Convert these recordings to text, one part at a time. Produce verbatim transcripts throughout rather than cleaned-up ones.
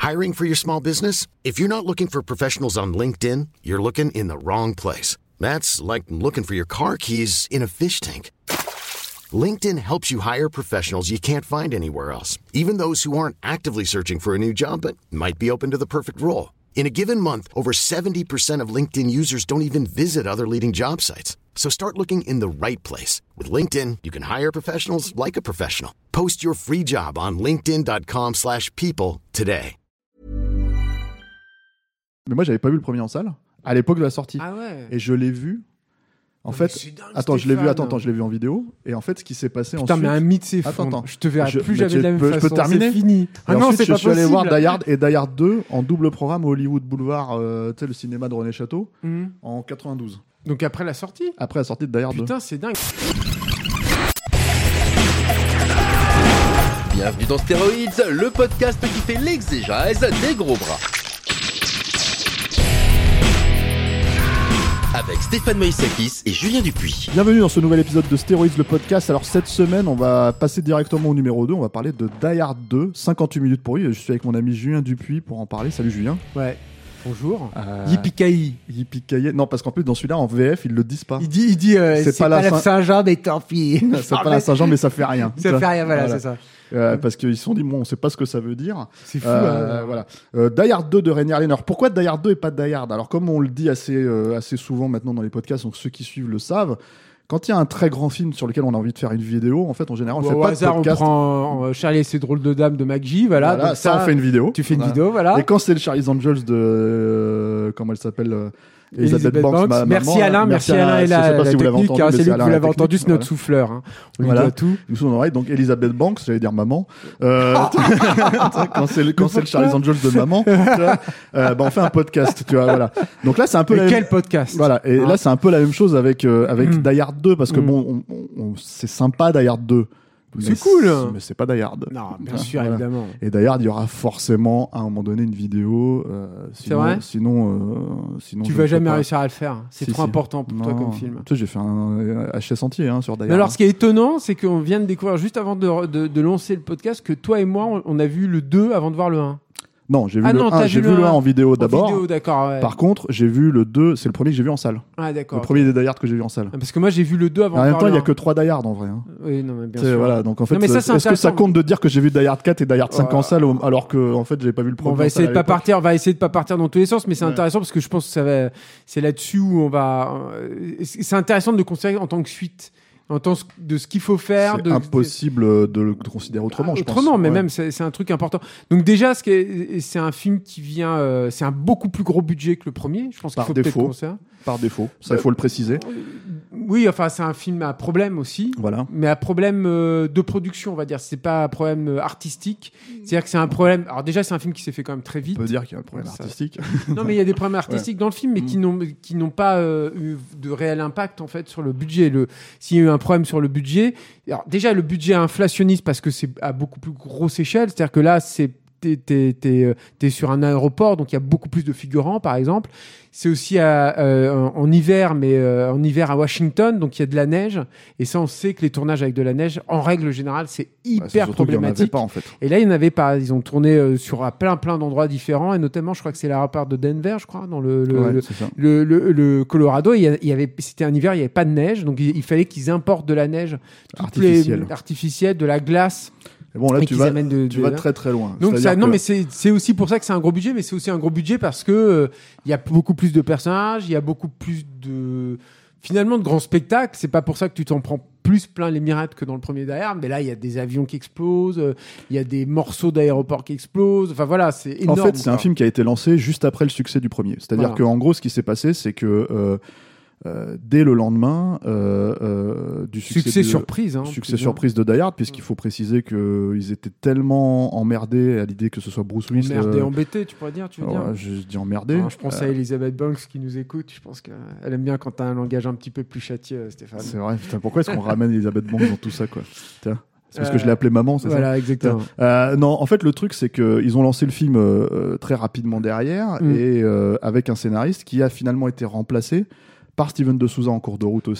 Hiring for your small business? If you're not looking for professionals on LinkedIn, you're looking in the wrong place. That's like looking for your car keys in a fish tank. LinkedIn helps you hire professionals you can't find anywhere else, even those who aren't actively searching for a new job but might be open to the perfect role. In a given month, over seventy percent of LinkedIn users don't even visit other leading job sites. So start looking in the right place. With LinkedIn, you can hire professionals like a professional. Post your free job on linkedin dot com slash people today. Mais moi, j'avais pas vu le premier en salle à l'époque de la sortie. Ah ouais. Et je l'ai vu. En non, fait, dingue, attends, je l'ai vu. Attends, hein. attends, je l'ai vu en vidéo. Et en fait, ce qui s'est passé Putain, ensuite. mais un mythe c'est fou. Attends, attends. Je te verrai je, plus jamais tu, de la même peux, façon. Je peux terminer. C'est fini. Ah et non, ensuite, c'est je pas suis allé possible. voir Die Hard et Die Hard deux en double programme au Hollywood Boulevard, euh, tu sais, le cinéma de René Château, mmh. en quatre-vingt-douze. Donc après la sortie. Après la sortie de Die Hard deux. Putain, c'est dingue. Bienvenue dans Stéroïdes, le podcast qui fait l'exégèse des gros bras. Avec Stéphane Moïsakis et Julien Dupuis. Bienvenue dans ce nouvel épisode de Stéroïdes, le podcast. Alors cette semaine, on va passer directement au numéro deux. On va parler de Die Hard deux, cinquante-huit minutes pour lui. Je suis avec mon ami Julien Dupuis pour en parler. Salut Julien. Ouais. Bonjour. Euh... Yippee-ki-yay. Yippee-ki-yay. Non, parce qu'en plus, dans celui-là, en V F, ils le disent pas. Il dit, il dit euh, c'est, c'est pas, pas la Saint... Saint-Jean, mais tant pis. C'est pas la Saint-Jean, mais ça fait rien. Ça fait rien, voilà, voilà. C'est ça. Euh, parce qu'ils se sont dit, bon, on sait pas ce que ça veut dire. C'est fou. Euh, hein. Voilà. Euh, Die Hard deux de Renny Harlin. Alors pourquoi Die Hard deux et pas Die Hard ? Alors comme on le dit assez, euh, assez souvent maintenant dans les podcasts, donc ceux qui suivent le savent, quand il y a un très grand film sur lequel on a envie de faire une vidéo, en fait, en général, on bon, fait au pas hasard, de podcast. On prend euh, Charlie et ses drôles de dames de McGee, voilà. voilà donc ça, ça, on fait une vidéo. Tu fais une voilà. vidéo, voilà. Et quand c'est le Charlie's Angels de, euh, comment elle s'appelle euh, Elizabeth, Elizabeth Banks, Banks. Ma, merci maman, Alain, merci Alain et la, la, la si technique, hein, c'est lui que vous l'avez entendu, c'est notre voilà. souffleur. Hein. On lui voilà. doit tout. Nous sommes en oreille, donc Elizabeth Banks, j'allais dire maman. Euh, quand c'est le, quand c'est le Charlie's Angels de maman, tu vois, euh, bah on fait un podcast, tu vois, voilà. Donc là, c'est un peu et la quel même... podcast. Voilà. Et hein. là, c'est un peu la même chose avec euh, avec mmh. Die Hard deux, parce que mmh. bon, on, on, on, c'est sympa Die Hard deux. C'est cool. C'est, mais c'est pas Die Hard. Non, bien enfin, sûr, voilà. évidemment. Et Die Hard, il y aura forcément à un moment donné une vidéo. Euh, sinon, c'est vrai. Sinon, euh, sinon. Tu vas jamais réussir à le faire. C'est si, trop si. important pour non. toi comme film. Tu sais, j'ai fait un H S entier hein, sur Die Hard. Mais alors, ce qui est étonnant, c'est qu'on vient de découvrir juste avant de, de, de lancer le podcast que toi et moi, on, on a vu le deux avant de voir le un. Non, j'ai vu ah le non, un, j'ai vu, vu le un en vidéo en d'abord. Vidéo, d'accord, ouais. Par contre, j'ai vu le deux, c'est le premier que j'ai vu en salle. Ah d'accord. Le premier des Die Hard que j'ai vu en salle. Parce que moi j'ai vu le deux avant. En même temps, il y a un. que trois Die Hard en vrai. Hein. Oui, non mais bien c'est, sûr. Voilà, donc en fait, non, mais ça, c'est est-ce que ça compte de dire que j'ai vu Die Hard quatre et Die Hard cinq oh. en salle alors que en fait, j'avais pas vu le premier. Bon, on va essayer de pas partir, on va essayer de pas partir dans tous les sens, mais c'est ouais. intéressant parce que je pense que ça va, c'est là-dessus où on va. C'est intéressant de le considérer en tant que suite. En tant de ce qu'il faut faire. C'est de... impossible de le considérer autrement, ah, je autrement, pense. mais ouais. même, c'est, c'est un truc important. Donc déjà, ce qui est, c'est un film qui vient... Euh, c'est un beaucoup plus gros budget que le premier. Je pense Par qu'il faut défaut. peut-être penser. Par défaut, ça, il euh, faut le préciser. Oui, enfin, c'est un film à problème aussi. Voilà. Mais à problème euh, de production, on va dire. C'est pas un problème euh, artistique. C'est-à-dire que c'est un problème... Alors déjà, c'est un film qui s'est fait quand même très vite. On peut dire qu'il y a un problème ça... artistique. Non, mais il y a des problèmes artistiques ouais. dans le film, mais mmh. qui, n'ont, qui n'ont pas euh, eu de réel impact, en fait, sur le budget. Le... S'il y a eu un problème sur le budget... Alors déjà, le budget inflationniste, parce que c'est à beaucoup plus grosse échelle. C'est-à-dire que là, c'est... T'es, t'es, t'es, t'es sur un aéroport, donc il y a beaucoup plus de figurants, par exemple. C'est aussi à, euh, en, en hiver, mais euh, en hiver à Washington, donc il y a de la neige. Et ça, on sait que les tournages avec de la neige, en règle générale, c'est hyper bah, c'est problématique. Pas, en fait. Et là, il n'y en avait pas. Ils ont tourné euh, sur à plein, plein d'endroits différents, et notamment, je crois que c'est l'aéroport de Denver, je crois, dans le, le, ouais, le, le, le, le Colorado. Il y, a, il y avait, c'était un hiver, il n'y avait pas de neige, donc il, il fallait qu'ils importent de la neige artificielle, les, artificielle, de la glace. Bon là tu vas, de, de, tu vas très très loin. Donc ça, que... non mais c'est c'est aussi pour ça que c'est un gros budget, mais c'est aussi un gros budget parce que euh, il y a beaucoup plus de personnages, il y a beaucoup plus de finalement de grands spectacles. C'est pas pour ça que tu t'en prends plus plein les mirettes que dans le premier Die Hard, mais là il y a des avions qui explosent, il euh, y a des morceaux d'aéroports qui explosent. Enfin voilà, c'est énorme. En fait, c'est quoi. un film qui a été lancé juste après le succès du premier. C'est-à-dire voilà. qu'en gros, ce qui s'est passé, c'est que euh, Euh, dès le lendemain euh, euh, du succès, succès de, surprise, hein, succès surprise de Die Hard, puisqu'il faut préciser qu'ils étaient tellement emmerdés à l'idée que ce soit Bruce Willis. Emmerdés, euh... embêtés, tu pourrais dire, tu veux ouais, dire. Je dis emmerdés. Je pense euh... à Elizabeth Banks qui nous écoute. Je pense qu'elle aime bien quand t'as un langage un petit peu plus châtié, Stéphane. C'est vrai. Putain, pourquoi est-ce qu'on ramène Elizabeth Banks dans tout ça, quoi? Tiens. C'est parce euh, que je l'ai appelée maman, c'est voilà, ça? Voilà, exactement. Euh, non, en fait, le truc, c'est qu'ils ont lancé le film euh, très rapidement derrière, mm. et euh, avec un scénariste qui a finalement été remplacé par Steven de Souza en cours de route aussi.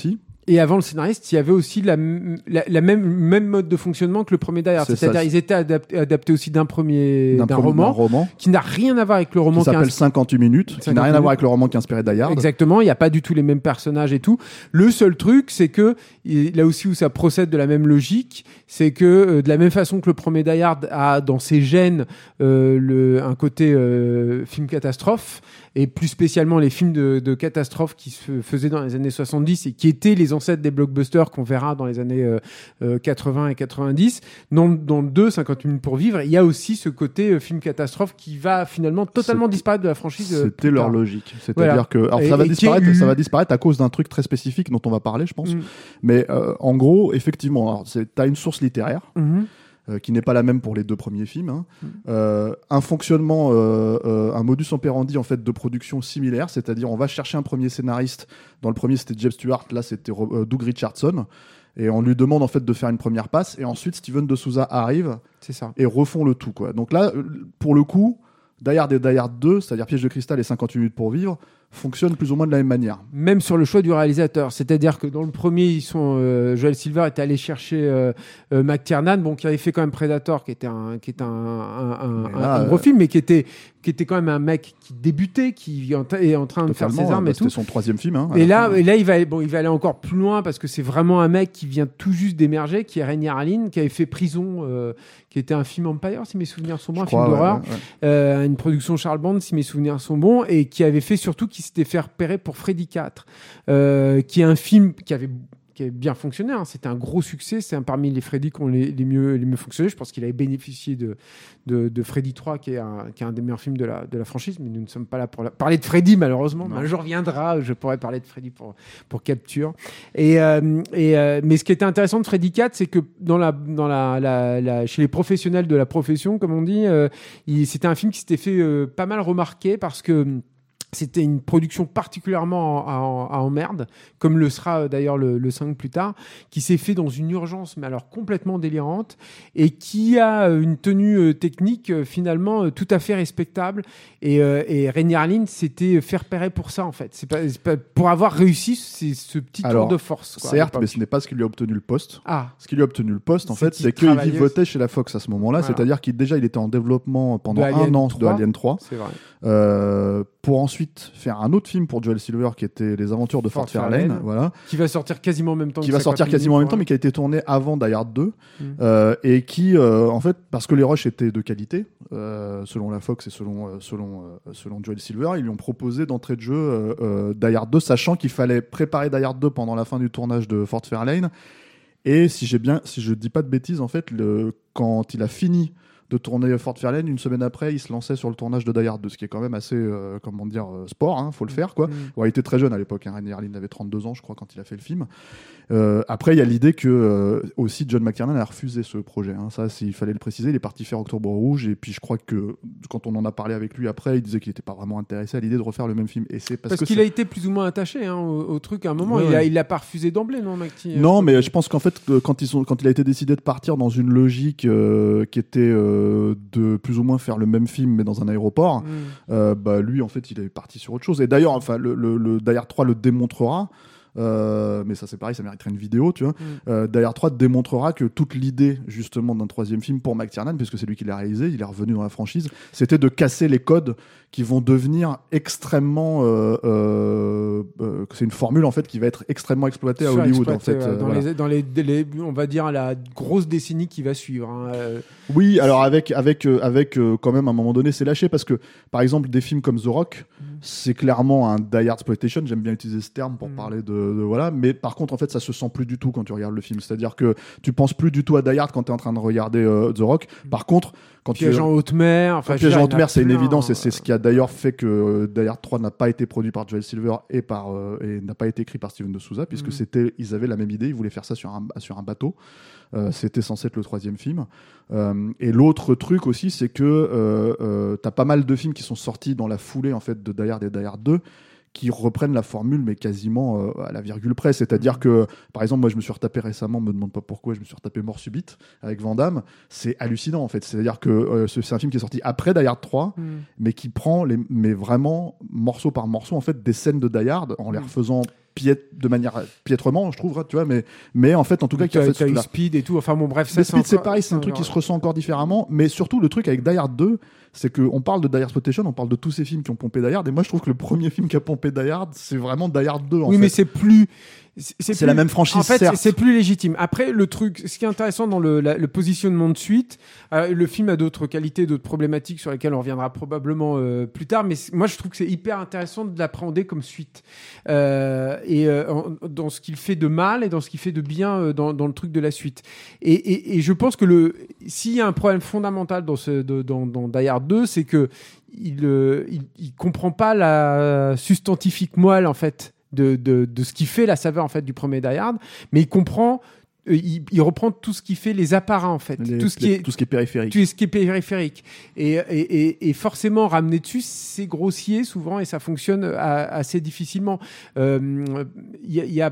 Et avant le scénariste, il y avait aussi la, la, la même, même mode de fonctionnement que le premier Die Hard. C'est C'est-à-dire, ça, ils étaient adaptés, adaptés aussi d'un premier, d'un, d'un, premier, roman, d'un roman, qui n'a rien à voir avec le roman qui s'appelle insp... cinquante-huit minutes, cinquante qui n'a rien minutes. à voir avec le roman qui a inspiré Die Hard. Exactement. Il n'y a pas du tout les mêmes personnages et tout. Le seul truc, c'est que, là aussi où ça procède de la même logique, c'est que, euh, de la même façon que le premier Die Hard a dans ses gènes, euh, le, un côté, euh, film catastrophe, et plus spécialement les films de, de catastrophe qui se faisaient dans les années soixante-dix et qui étaient les ancêtres des blockbusters qu'on verra dans les années euh, euh, quatre-vingts et quatre-vingt-dix. Dans, dans le deux, cinquante minutes pour vivre, il y a aussi ce côté euh, film catastrophe qui va finalement totalement C'était... disparaître de la franchise. Euh, C'était leur logique. C'est-à-dire voilà. que alors, et, ça, va disparaître, ça va disparaître à cause d'un truc très spécifique dont on va parler, je pense. Mm. Mais euh, en gros, effectivement, tu as une source littéraire. Mm-hmm. Euh, qui n'est pas la même pour les deux premiers films, hein. Mmh. Euh, un fonctionnement, euh, euh, un modus operandi en fait de production similaire, c'est-à-dire on va chercher un premier scénariste. Dans le premier c'était Jeb Stewart, là c'était euh, Doug Richardson, et on lui demande en fait de faire une première passe, et ensuite Steven de Souza arrive C'est ça. et refont le tout, quoi. Donc là, pour le coup, Die Hard et Die Hard deux, c'est-à-dire Piège de cristal et cinquante-huit minutes pour vivre, fonctionnent plus ou moins de la même manière. Même sur le choix du réalisateur. C'est-à-dire que dans le premier, ils sont, euh, Joel Silver était allé chercher euh, euh, McTiernan, bon, qui avait fait quand même Predator, qui était un, qui était un, un, un, là, un, un gros euh... film, mais qui était, qui était quand même un mec qui débutait, qui est en train de faire ses armes bah, et tout. C'était son troisième film. Hein, et, là, et là, il va, bon, il va aller encore plus loin parce que c'est vraiment un mec qui vient tout juste d'émerger, qui est Rainier Harlin, qui avait fait Prison, euh, qui était un film Empire, si mes souvenirs sont bons, un film crois, d'horreur, ouais, ouais. Euh, une production Charles Band, si mes souvenirs sont bons, et qui avait fait surtout, qui s'était fait repérer pour Freddy quatre, euh, qui est un film qui avait qui a bien fonctionné, hein. C'était un gros succès, c'est un parmi les Freddy qui ont les, les, mieux, les mieux fonctionné. Je pense qu'il avait bénéficié de, de, de Freddy trois, qui est, un, qui est un des meilleurs films de la, de la franchise, mais nous ne sommes pas là pour la... parler de Freddy, malheureusement. Non. Un jour viendra, je pourrais parler de Freddy pour, pour Capture. Et, euh, et, euh, mais ce qui était intéressant de Freddy quatre, c'est que dans la, dans la, la, la, chez les professionnels de la profession, comme on dit, euh, il, c'était un film qui s'était fait euh, pas mal remarquer parce que c'était une production particulièrement à, à, à emmerde, comme le sera euh, d'ailleurs le, le cinq plus tard, qui s'est fait dans une urgence, mais alors complètement délirante, et qui a une tenue euh, technique euh, finalement euh, tout à fait respectable. Et, euh, et Rainier Harlin s'était fait repérer pour ça, en fait. C'est pas, c'est pas, pour avoir réussi c'est ce petit alors, tour de force. Quoi, certes, mais ce n'est pas ce qui lui a obtenu le poste. Ah. Ce qui lui a obtenu le poste, en c'est fait, c'est qu'il votait chez la Fox à ce moment-là, voilà. C'est-à-dire qu'il déjà il était en développement pendant un an de Alien trois. C'est vrai. Euh, pour ensuite faire un autre film pour Joel Silver qui était Les Aventures de Fort, Fort Fairlane, Fairlane, voilà, qui va sortir quasiment en même temps. Qui va sortir quasiment en même temps, mais qui a été tourné avant Die Hard deux, mm. euh, et qui, euh, en fait, parce que les rushs étaient de qualité, euh, selon la Fox et selon euh, selon euh, selon Joel Silver, ils lui ont proposé d'entrée de jeu euh, euh, Die Hard deux, sachant qu'il fallait préparer Die Hard deux pendant la fin du tournage de Fort Fairlane. Et si j'ai bien, si je dis pas de bêtises, en fait, le, quand il a fini de tourner Fort Fairlane, une semaine après, il se lançait sur le tournage de Die Hard deux, ce qui est quand même assez, euh, comment dire, euh, sport, hein, faut le faire, quoi. Mmh. Ouais, il était très jeune à l'époque, hein, Rainier Harlin avait trente-deux ans, je crois, quand il a fait le film. Euh, après, il y a l'idée que, euh, aussi, John McTiernan a refusé ce projet, hein. Ça, il fallait le préciser, il est parti faire Octobre Rouge, et puis je crois que, quand on en a parlé avec lui après, il disait qu'il n'était pas vraiment intéressé à l'idée de refaire le même film. Et c'est parce, parce que qu'il c'est... a été plus ou moins attaché, hein, au, au truc à un moment, ouais, il, a, il l'a pas refusé d'emblée, non, McTiernan? Non, mais je pense qu'en fait, quand, ils sont, quand il a été décidé de partir dans une logique euh, qui était euh, de plus ou moins faire le même film mais dans un aéroport, mmh. euh, bah lui en fait il est parti sur autre chose. Et d'ailleurs enfin le, le, le Die Hard trois le démontrera. Euh, mais ça c'est pareil, ça mériterait une vidéo, tu vois. Mm. Euh, Die Hard trois démontrera que toute l'idée justement d'un troisième film pour McTiernan, puisque c'est lui qui l'a réalisé, il est revenu dans la franchise, c'était de casser les codes qui vont devenir extrêmement euh, euh, euh, c'est une formule en fait qui va être extrêmement exploitée à Hollywood en fait. Euh, dans, voilà. les, dans les, les, on va dire la grosse décennie qui va suivre. Hein. Oui, alors avec avec euh, avec euh, quand même à un moment donné c'est lâché parce que par exemple des films comme The Rock, mm. c'est clairement un Die Hard exploitation. J'aime bien utiliser ce terme pour mm. parler de De, voilà, mais par contre en fait ça se sent plus du tout quand tu regardes le film, c'est-à-dire que tu penses plus du tout à Die Hard quand tu es en train de regarder euh, The Rock. Par contre quand Piège tu en haute mer, enfin Piège en haute mer c'est une évidence, et c'est ce qui a d'ailleurs fait que euh, Die Hard trois n'a pas été produit par Joel Silver et par euh, et n'a pas été écrit par Steven de Souza, puisque mm. c'était ils avaient la même idée, ils voulaient faire ça sur un sur un bateau. Euh, c'était censé être le troisième film. Euh, et l'autre truc aussi, c'est que euh, euh, t'as pas mal de films qui sont sortis dans la foulée en fait de Die Hard et Die Hard deux, qui reprennent la formule mais quasiment euh, à la virgule près, c'est-à-dire que par exemple moi je me suis retapé récemment, me demande pas pourquoi, je me suis retapé Mort subite avec Van Damme, c'est hallucinant en fait, c'est-à-dire que euh, c'est un film qui est sorti après Die Hard trois, mm. mais qui prend les, mais vraiment morceau par morceau en fait des scènes de Die Hard en les refaisant piètre, de manière piètrement, je trouve, tu vois, mais, mais en fait, en tout cas, qui a fait t'as ce eu truc-là. Speed et tout. Enfin bon, bref, ça Mais c'est Speed, c'est encore- pareil, c'est un truc qui se ressent encore différemment, mais surtout le truc avec Die Hard deux, c'est qu'on parle de Die Hard Exploitation, on parle de tous ces films qui ont pompé Die Hard, et moi je trouve que le premier film qui a pompé Die Hard, c'est vraiment Die Hard deux, en Oui, fait. mais c'est plus. C'est plus- la même franchise, En fait, certes. c'est plus légitime. Après, le truc, ce qui est intéressant dans le, la- le positionnement de suite, euh, le film a d'autres qualités, d'autres problématiques sur lesquelles on reviendra probablement euh, plus tard. Mais c- moi, je trouve que c'est hyper intéressant de l'appréhender comme suite euh, et euh, en- dans ce qu'il fait de mal et dans ce qu'il fait de bien euh, dans, dans le truc de la suite. Et, et, et je pense que le, s'il y a un problème fondamental dans ce, de, dans, dans Die Hard deux, c'est que il, euh, il, il comprend pas la substantifique moelle en fait. De, de, de ce qui fait la saveur en fait du premier Die Hard, mais il comprend, euh, il, il reprend tout ce qui fait les apparats en fait, Les- tout ce qui les- est tout ce qui est périphérique. tout ce qui est périphérique et, et, et, et forcément ramener dessus c'est grossier souvent et ça fonctionne à- assez difficilement. Euh, Il y a, il y a,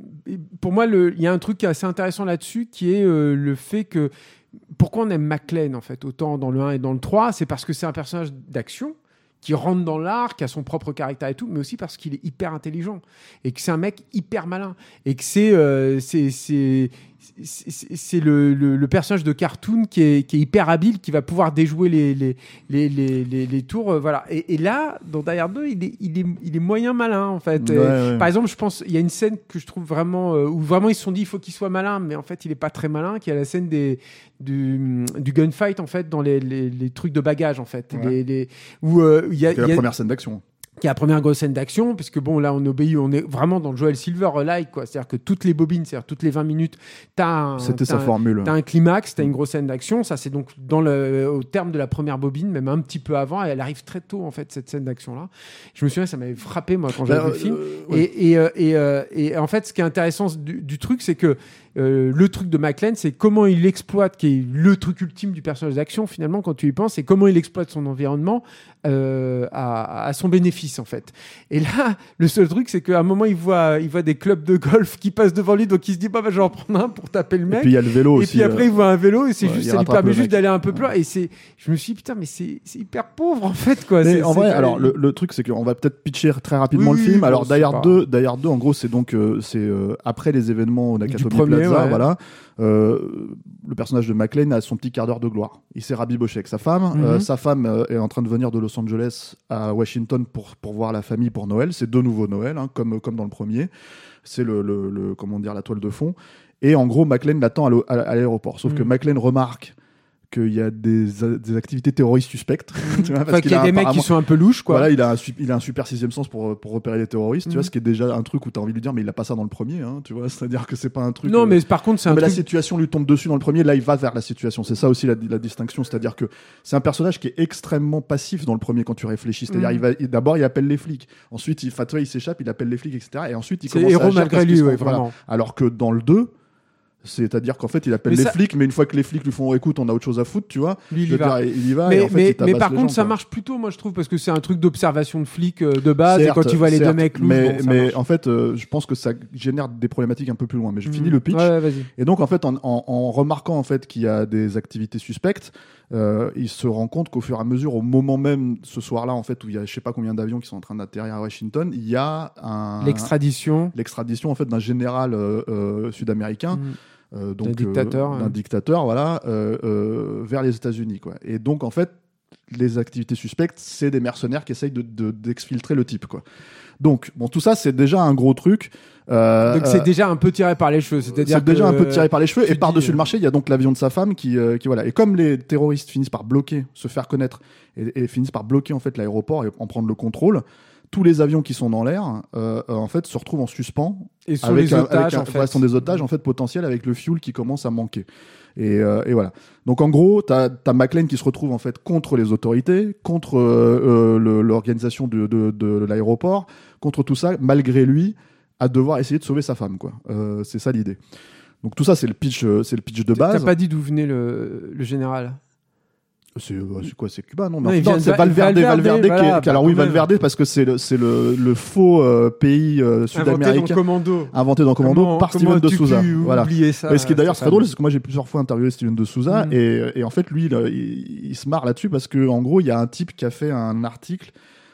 pour moi le, il y a un truc qui est assez intéressant là-dessus qui est euh, le fait que pourquoi on aime McClane en fait autant dans le un et dans le trois, c'est parce que c'est un personnage d'action qui rentre dans l'art, qui a son propre caractère et tout, mais aussi parce qu'il est hyper intelligent et que c'est un mec hyper malin et que c'est euh, c'est c'est c'est, c'est le, le, le personnage de cartoon qui est, qui est hyper habile, qui va pouvoir déjouer les, les, les, les, les, les tours. Euh, voilà. Et, et là, dans Die Hard deux, il est, il est, il est moyen malin, en fait. Ouais, Et, ouais. Par exemple, je pense, il y a une scène que je trouve vraiment, euh, où vraiment ils se sont dit, il faut qu'il soit malin, mais en fait, il est pas très malin, qui est la scène des, du, du gunfight, en fait, dans les, les, les trucs de bagages, en fait. Ouais. Les, les, où, euh, il y a, C'est il y la a- première scène d'action. qui est la première grosse scène d'action, puisque bon, là, on obéit, on est vraiment dans le Joel Silver-like, quoi. C'est-à-dire que toutes les bobines, c'est-à-dire toutes les vingt minutes, t'as un, C'était t'as sa un- formule. t'as un climax, t'as une grosse scène d'action. Ça, c'est donc dans le, au terme de la première bobine, même un petit peu avant, et elle arrive très tôt, en fait, cette scène d'action-là. Je me souviens, ça m'avait frappé, moi, quand j'avais Bah, vu le film. euh, ouais. Et, et, euh, et, euh, et en fait, ce qui est intéressant du, du truc, c'est que euh, le truc de McClane, c'est comment il exploite, qui est le truc ultime du personnage d'action, finalement, quand tu y penses, c'est comment il exploite son environnement euh, à, à son bénéfice, en fait. Et là, le seul truc, c'est qu'à un moment, il voit, il voit des clubs de golf qui passent devant lui, donc il se dit, bah, bah, je vais en prendre un pour taper le Et mec. puis il y a le vélo Et aussi. puis après, il euh, voit un vélo et c'est ouais, juste, il ça lui rattrape permet le juste mec. d'aller un peu plus loin. Et c'est, je me suis dit, putain, mais c'est, c'est hyper pauvre, en fait, quoi. Mais C'est- en c'est vrai, pas- alors le, le truc c'est qu'on va peut-être pitcher très rapidement Oui, le film. oui, Alors bon, c'est Die Hard pas- deux, Die Hard deux, en gros, c'est donc euh, c'est euh, après les événements au Nakatomi premier, Plaza, ouais. voilà. Euh, le personnage de McClane a son petit quart d'heure de gloire. Il s'est rabiboché avec sa femme. Mhm. Euh, sa femme euh, est en train de venir de Los Angeles à Washington pour pour voir la famille pour Noël. C'est deux nouveaux Noël, hein, comme comme dans le premier. C'est le, le, le comment dire la toile de fond. Et en gros, McClane l'attend à, l'au- à- à l'aéroport. Sauf que Mhm. McClane remarque qu'il y a des, a- des activités terroristes suspectes. Tu vois, parce Enfin, qu'il y a des mecs qui apparemment- sont un peu louches, quoi. Voilà, il a un, su- il a un super sixième sens pour, pour repérer les terroristes, tu vois, Mhm. ce qui est déjà un truc où tu as envie de lui dire, mais il a pas ça dans le premier, hein, tu vois, c'est-à-dire que c'est pas un truc. non, euh, mais par contre, c'est un mais la truc. situation lui tombe dessus dans le premier, là il va vers la situation. C'est ça aussi la, la distinction, c'est-à-dire que c'est un personnage qui est extrêmement passif dans le premier quand tu réfléchis. C'est-à-dire Mhm. il va il- d'abord il appelle les flics, ensuite il, enfin, tu vois, il s'échappe, il appelle les flics, et cetera. Et ensuite il C'est commence à héros agir malgré parce qu'il lui, se ouais, rend- voilà. vraiment. Alors que dans le deux, c'est-à-dire qu'en fait il appelle Mais les ça- flics, mais une fois que les flics lui font écoute, on a autre chose à foutre, tu vois. Lui, il je y veux va. dire, il y va. Mais, et en fait, mais, il tabasse mais par les contre, gens, ça quoi. marche plutôt, moi, je trouve, parce que c'est un truc d'observation de flic euh, de base. Certes, et quand tu vois les deux certes, mecs louches, mais, bon, ça mais marche. en fait, euh, je pense que ça génère des problématiques un peu plus loin. Mais je finis Mhm. le pitch. Ouais, ouais, vas-y. Et donc, en fait, en, en- en remarquant en fait qu'il y a des activités suspectes, euh, il se rend compte qu'au fur et à mesure, au moment même, ce soir-là, en fait, où il y a je sais pas combien d'avions qui sont en train d'atterrir à Washington, il y a un L'extradition. l'extradition en fait d'un général euh, euh, sud-américain. Mhm. Euh, donc, D'un dictateur, euh, d'un hein. dictateur, voilà, euh, euh, vers les États-Unis, quoi. Et donc, en fait, les activités suspectes, c'est des mercenaires qui essayent de, de- d'exfiltrer le type, quoi. Donc, bon, tout ça, c'est déjà un gros truc. Euh, Donc c'est euh, déjà un peu tiré par les cheveux. C'est-à-dire c'est déjà que, un peu tiré par les cheveux. tu Et par-dessus dis, le marché, il y a donc l'avion de sa femme qui, euh, qui voilà. Et comme les terroristes finissent par bloquer, se faire connaître, et, et finissent par bloquer en fait l'aéroport et en prendre le contrôle, tous les avions qui sont dans l'air, euh, euh, en fait, se retrouvent en suspens. Et sont Avec les un- otages, avec un- en fait. ouais, sont des otages en fait potentiels avec le fuel qui commence à manquer. Et, euh, et voilà. Donc en gros, t'as as McClane qui se retrouve en fait contre les autorités, contre euh, euh, le- l'organisation de, de, de l'aéroport, contre tout ça, malgré lui, à devoir essayer de sauver sa femme, quoi. Euh, c'est ça l'idée. Donc tout ça, c'est le pitch, euh, c'est le pitch de T'as base. pas dit d'où venait le, le général. C'est euh, c'est quoi, c'est Cuba, non, Non, mais il en fait, vient de c'est Va- Valverde, Valverde, Valverde, qui est- voilà, qui- alors bah, oui, quand même. Valverde parce que c'est le, c'est le, le faux euh, pays euh, Inventé dans sud-américain Commando. inventé dans Commando Comment- par comment Steven de as-tu Souza. pu Voilà. oublier ça, Et ce qui est d'ailleurs très Stéphane drôle, c'est que moi j'ai plusieurs fois interviewé Steven de Souza Mm. et, et en fait lui il, il- il se marre là-dessus parce que en gros il y a un type qui a fait un article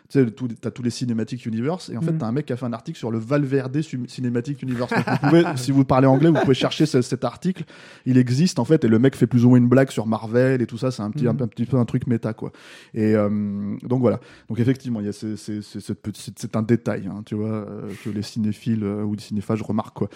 tu sais, tout, t'as tous les Cinematic Universe, et en fait, Mm. t'as un mec qui a fait un article sur le Valverde Cinematic Universe. Donc, vous pouvez, si vous parlez anglais, vous pouvez chercher ce, cet article. Il existe, en fait, et le mec fait plus ou moins une blague sur Marvel et tout ça. C'est un petit, mm. un, un petit peu un truc méta, quoi. Et euh, donc voilà. Donc effectivement, il y a ces, ces, ces, cette petite, c'est, c'est un détail, hein, tu vois, euh, que les cinéphiles euh, ou les cinéphages remarquent, quoi.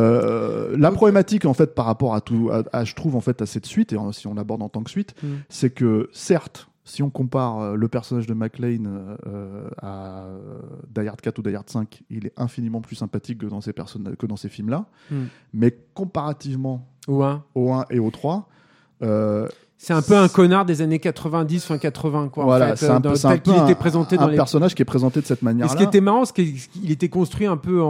Euh, la problématique, en fait, par rapport à tout, à, à, je trouve, en fait, à cette suite, et si on l'aborde en tant que suite, mm. c'est que, certes, si on compare euh, le personnage de McClane euh, à euh, Die Hard quatre ou Die Hard cinq, il est infiniment plus sympathique que dans ces, personnes, que dans ces films-là. Mm. Mais comparativement au un. au un et au trois... Euh, c'est un peu un connard des années quatre-vingt-dix, fin quatre-vingts, quoi. Voilà, en fait, c'est un, dans, c'est un tel peu qu'il un, était présenté un dans les... personnage qui est présenté de cette manière-là. Et ce qui était marrant, c'est qu'il était construit un peu en,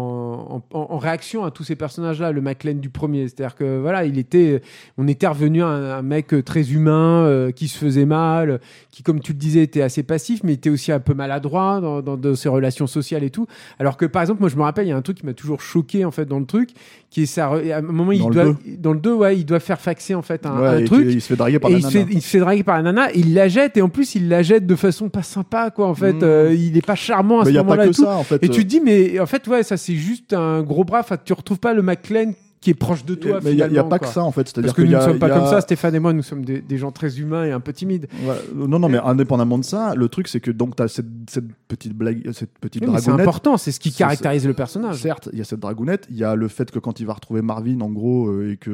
en, en réaction à tous ces personnages-là, le McClane du premier. C'est-à-dire que voilà, il était, on était revenu à un, un mec très humain, euh, qui se faisait mal, qui, comme tu le disais, était assez passif, mais était aussi un peu maladroit dans, dans, dans ses relations sociales et tout. Alors que, par exemple, moi, je me rappelle, il y a un truc qui m'a toujours choqué en fait dans le truc, qui est ça. À un moment, il dans doit, le dans le deux, ouais, il doit faire faxer en fait un, ouais, un et truc. Il se fait draguer par la il nana. Se fait, il se fait draguer par la nana, et il la jette, et en plus, il la jette de façon pas sympa, quoi. En fait, mmh. euh, il est pas charmant à mais ce moment-là. Il y a pas que et tout. ça, en fait. Et tu te dis, mais en fait, ouais, ça c'est juste un gros bras. Enfin, tu retrouves pas le McClane qui est proche de toi. Mais il n'y a, a pas que ça, en fait. C'est-à-dire Parce que nous ne a, sommes pas a... comme ça, Stéphane et moi, nous sommes des, des gens très humains et un peu timides. Ouais. Non, non, mais indépendamment de ça, le truc, c'est que donc tu as cette, cette petite blague, cette petite oui, dragounette. C'est important, c'est ce qui c'est, caractérise c'est... le personnage. Certes, il y a cette dragounette, il y a le fait que quand il va retrouver Marvin, en gros, euh, et que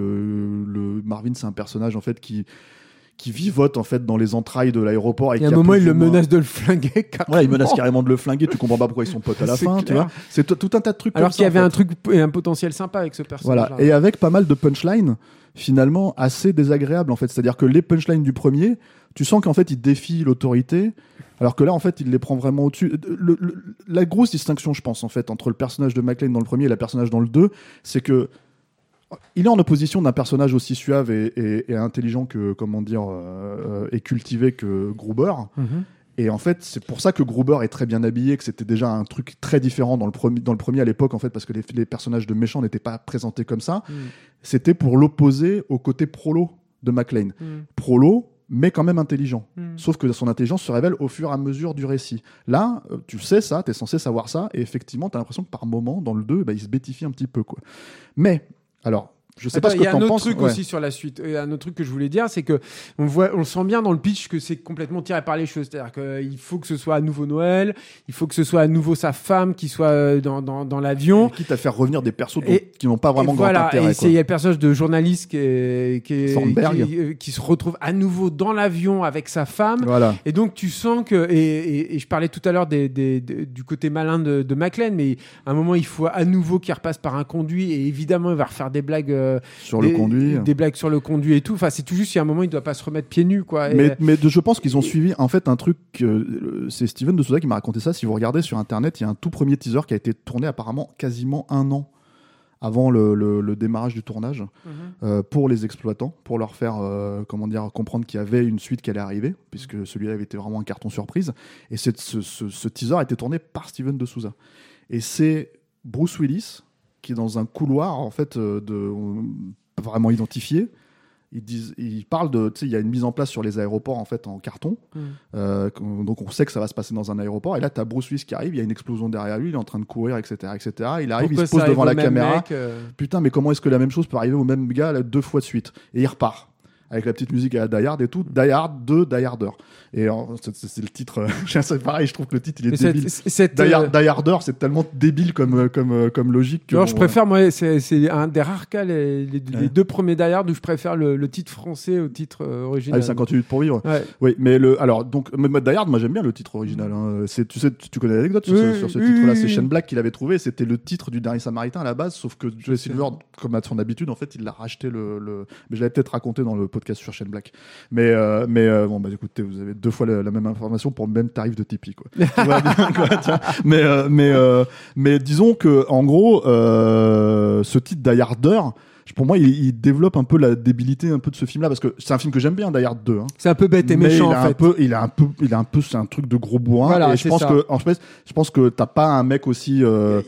le Marvin, c'est un personnage, en fait, qui. qui vivote en fait dans les entrailles de l'aéroport. Et y a un moment, il le moins... menace de le flinguer. Carrément. Ouais, il menace carrément de le flinguer. Tu comprends pas pourquoi ils sont potes à la c'est fin. Clair. Tu vois, c'est t- tout un tas de trucs. Alors comme qu'il y ça, avait en fait. un truc et un potentiel sympa avec ce personnage. Voilà. Et avec pas mal de punchlines, finalement assez désagréables en fait. C'est-à-dire que les punchlines du premier, tu sens qu'en fait il défie l'autorité. Alors que là, en fait, il les prend vraiment au-dessus. Le, le, la grosse distinction, je pense, en fait, entre le personnage de McClane dans le premier et le personnage dans le deux, c'est que il est en opposition d'un personnage aussi suave et, et, et intelligent que, comment dire, euh, et cultivé que Gruber. Mm-hmm. Et en fait, c'est pour ça que Gruber est très bien habillé, que c'était déjà un truc très différent dans le premier, dans le premier à l'époque, en fait, parce que les, les personnages de méchants n'étaient pas présentés comme ça. Mm. C'était pour l'opposer au côté prolo de McClane. Mm. Prolo, mais quand même intelligent. Mm. Sauf que son intelligence se révèle au fur et à mesure du récit. Là, tu sais ça, t'es censé savoir ça, et effectivement, t'as l'impression que par moment, dans le deux, bah, il se bêtifie un petit peu, quoi. Mais, alors... Je sais Attends, pas ce que t'en penses. Il y a un autre truc ouais. aussi sur la suite. Il y a un autre truc que je voulais dire, c'est que on voit, on sent bien dans le pitch que c'est complètement tiré par les cheveux. C'est-à-dire qu'il faut que ce soit à nouveau Noël, il faut que ce soit à nouveau sa femme qui soit dans, dans, dans l'avion. Et quitte à faire revenir des persos dont, et, qui n'ont pas vraiment et grand voilà, intérêt. Et il y a le personnage de journaliste qui, est, qui, est, qui, euh, qui se retrouve à nouveau dans l'avion avec sa femme. Voilà. Et donc tu sens que, et, et, et je parlais tout à l'heure des, des, des, du côté malin de, de McClane, mais à un moment il faut à nouveau qu'il repasse par un conduit, et évidemment il va refaire des blagues euh, sur des, le conduit. Des blagues sur le conduit et tout. Enfin, c'est tout juste, il y a un moment, il doit pas se remettre pieds nus, quoi. Mais, et... mais de, je pense qu'ils ont suivi, en fait, un truc. Euh, c'est Steven de Souza qui m'a raconté ça. Si vous regardez sur Internet, il y a un tout premier teaser qui a été tourné apparemment quasiment un an avant le, le, le démarrage du tournage, mm-hmm. euh, pour les exploitants, pour leur faire, euh, comment dire, comprendre qu'il y avait une suite qui allait arriver, puisque celui-là avait été vraiment un carton surprise. Et c'est, ce, ce, ce teaser a été tourné par Steven de Souza. Et c'est Bruce Willis qui est dans un couloir, en fait, de, de vraiment identifié. Ils disent, ils parlent de, tu sais, il y a une mise en place sur les aéroports en fait en carton, mm. euh, donc on sait que ça va se passer dans un aéroport. Et là, t'as Bruce Willis qui arrive, il y a une explosion derrière lui, il est en train de courir, et cetera, et cetera. Il arrive, Pourquoi il se pose devant la caméra. Mec, euh... Putain, mais comment est-ce que la même chose peut arriver au même gars là, deux fois de suite? Et il repart avec la petite musique à Die Hard et tout. Die Hard deux, Die Harder. Et en, c'est, c'est le titre. c'est pareil, je trouve que le titre il est mais débile. Cette, cette, Die, Hard, Die Harder, c'est tellement débile comme comme comme logique. Que non, bon, je préfère moi, c'est, c'est un des rares cas les, les, ouais. les deux premiers Die Hard où je préfère le, le titre français au titre euh, original. Ah, cinquante minutes pour vivre. Ouais. Oui, mais le alors donc Die Hard, moi j'aime bien le titre original. Hein. C'est, tu sais, tu connais l'anecdote oui, sur, ce, sur ce oui, titre-là. oui, c'est oui. Shane Black qui l'avait trouvé. C'était le titre du Dernier Samaritain à la base, sauf que Joel Silver, comme à son habitude, en fait, il l'a racheté le. le... Mais je l'avais peut-être raconté dans le podcast sur Shane Black. Mais euh, mais euh, bon bah écoutez, vous avez deux fois la, la même information pour le même tarif de Tipeee, quoi. Tu vois bien, quoi, tiens. Mais euh, mais euh, mais disons que en gros, euh, ce titre Die Harder, pour moi, il, il développe un peu la débilité un peu de ce film-là, parce que c'est un film que j'aime bien, Die Hard deux. Hein. C'est un peu bête et mais méchant, il a en fait. Un peu, il a un peu, il a un peu, c'est un truc de gros bourrin. Voilà, et je pense ça. que, en fait, je pense que t'as pas un mec aussi. Euh,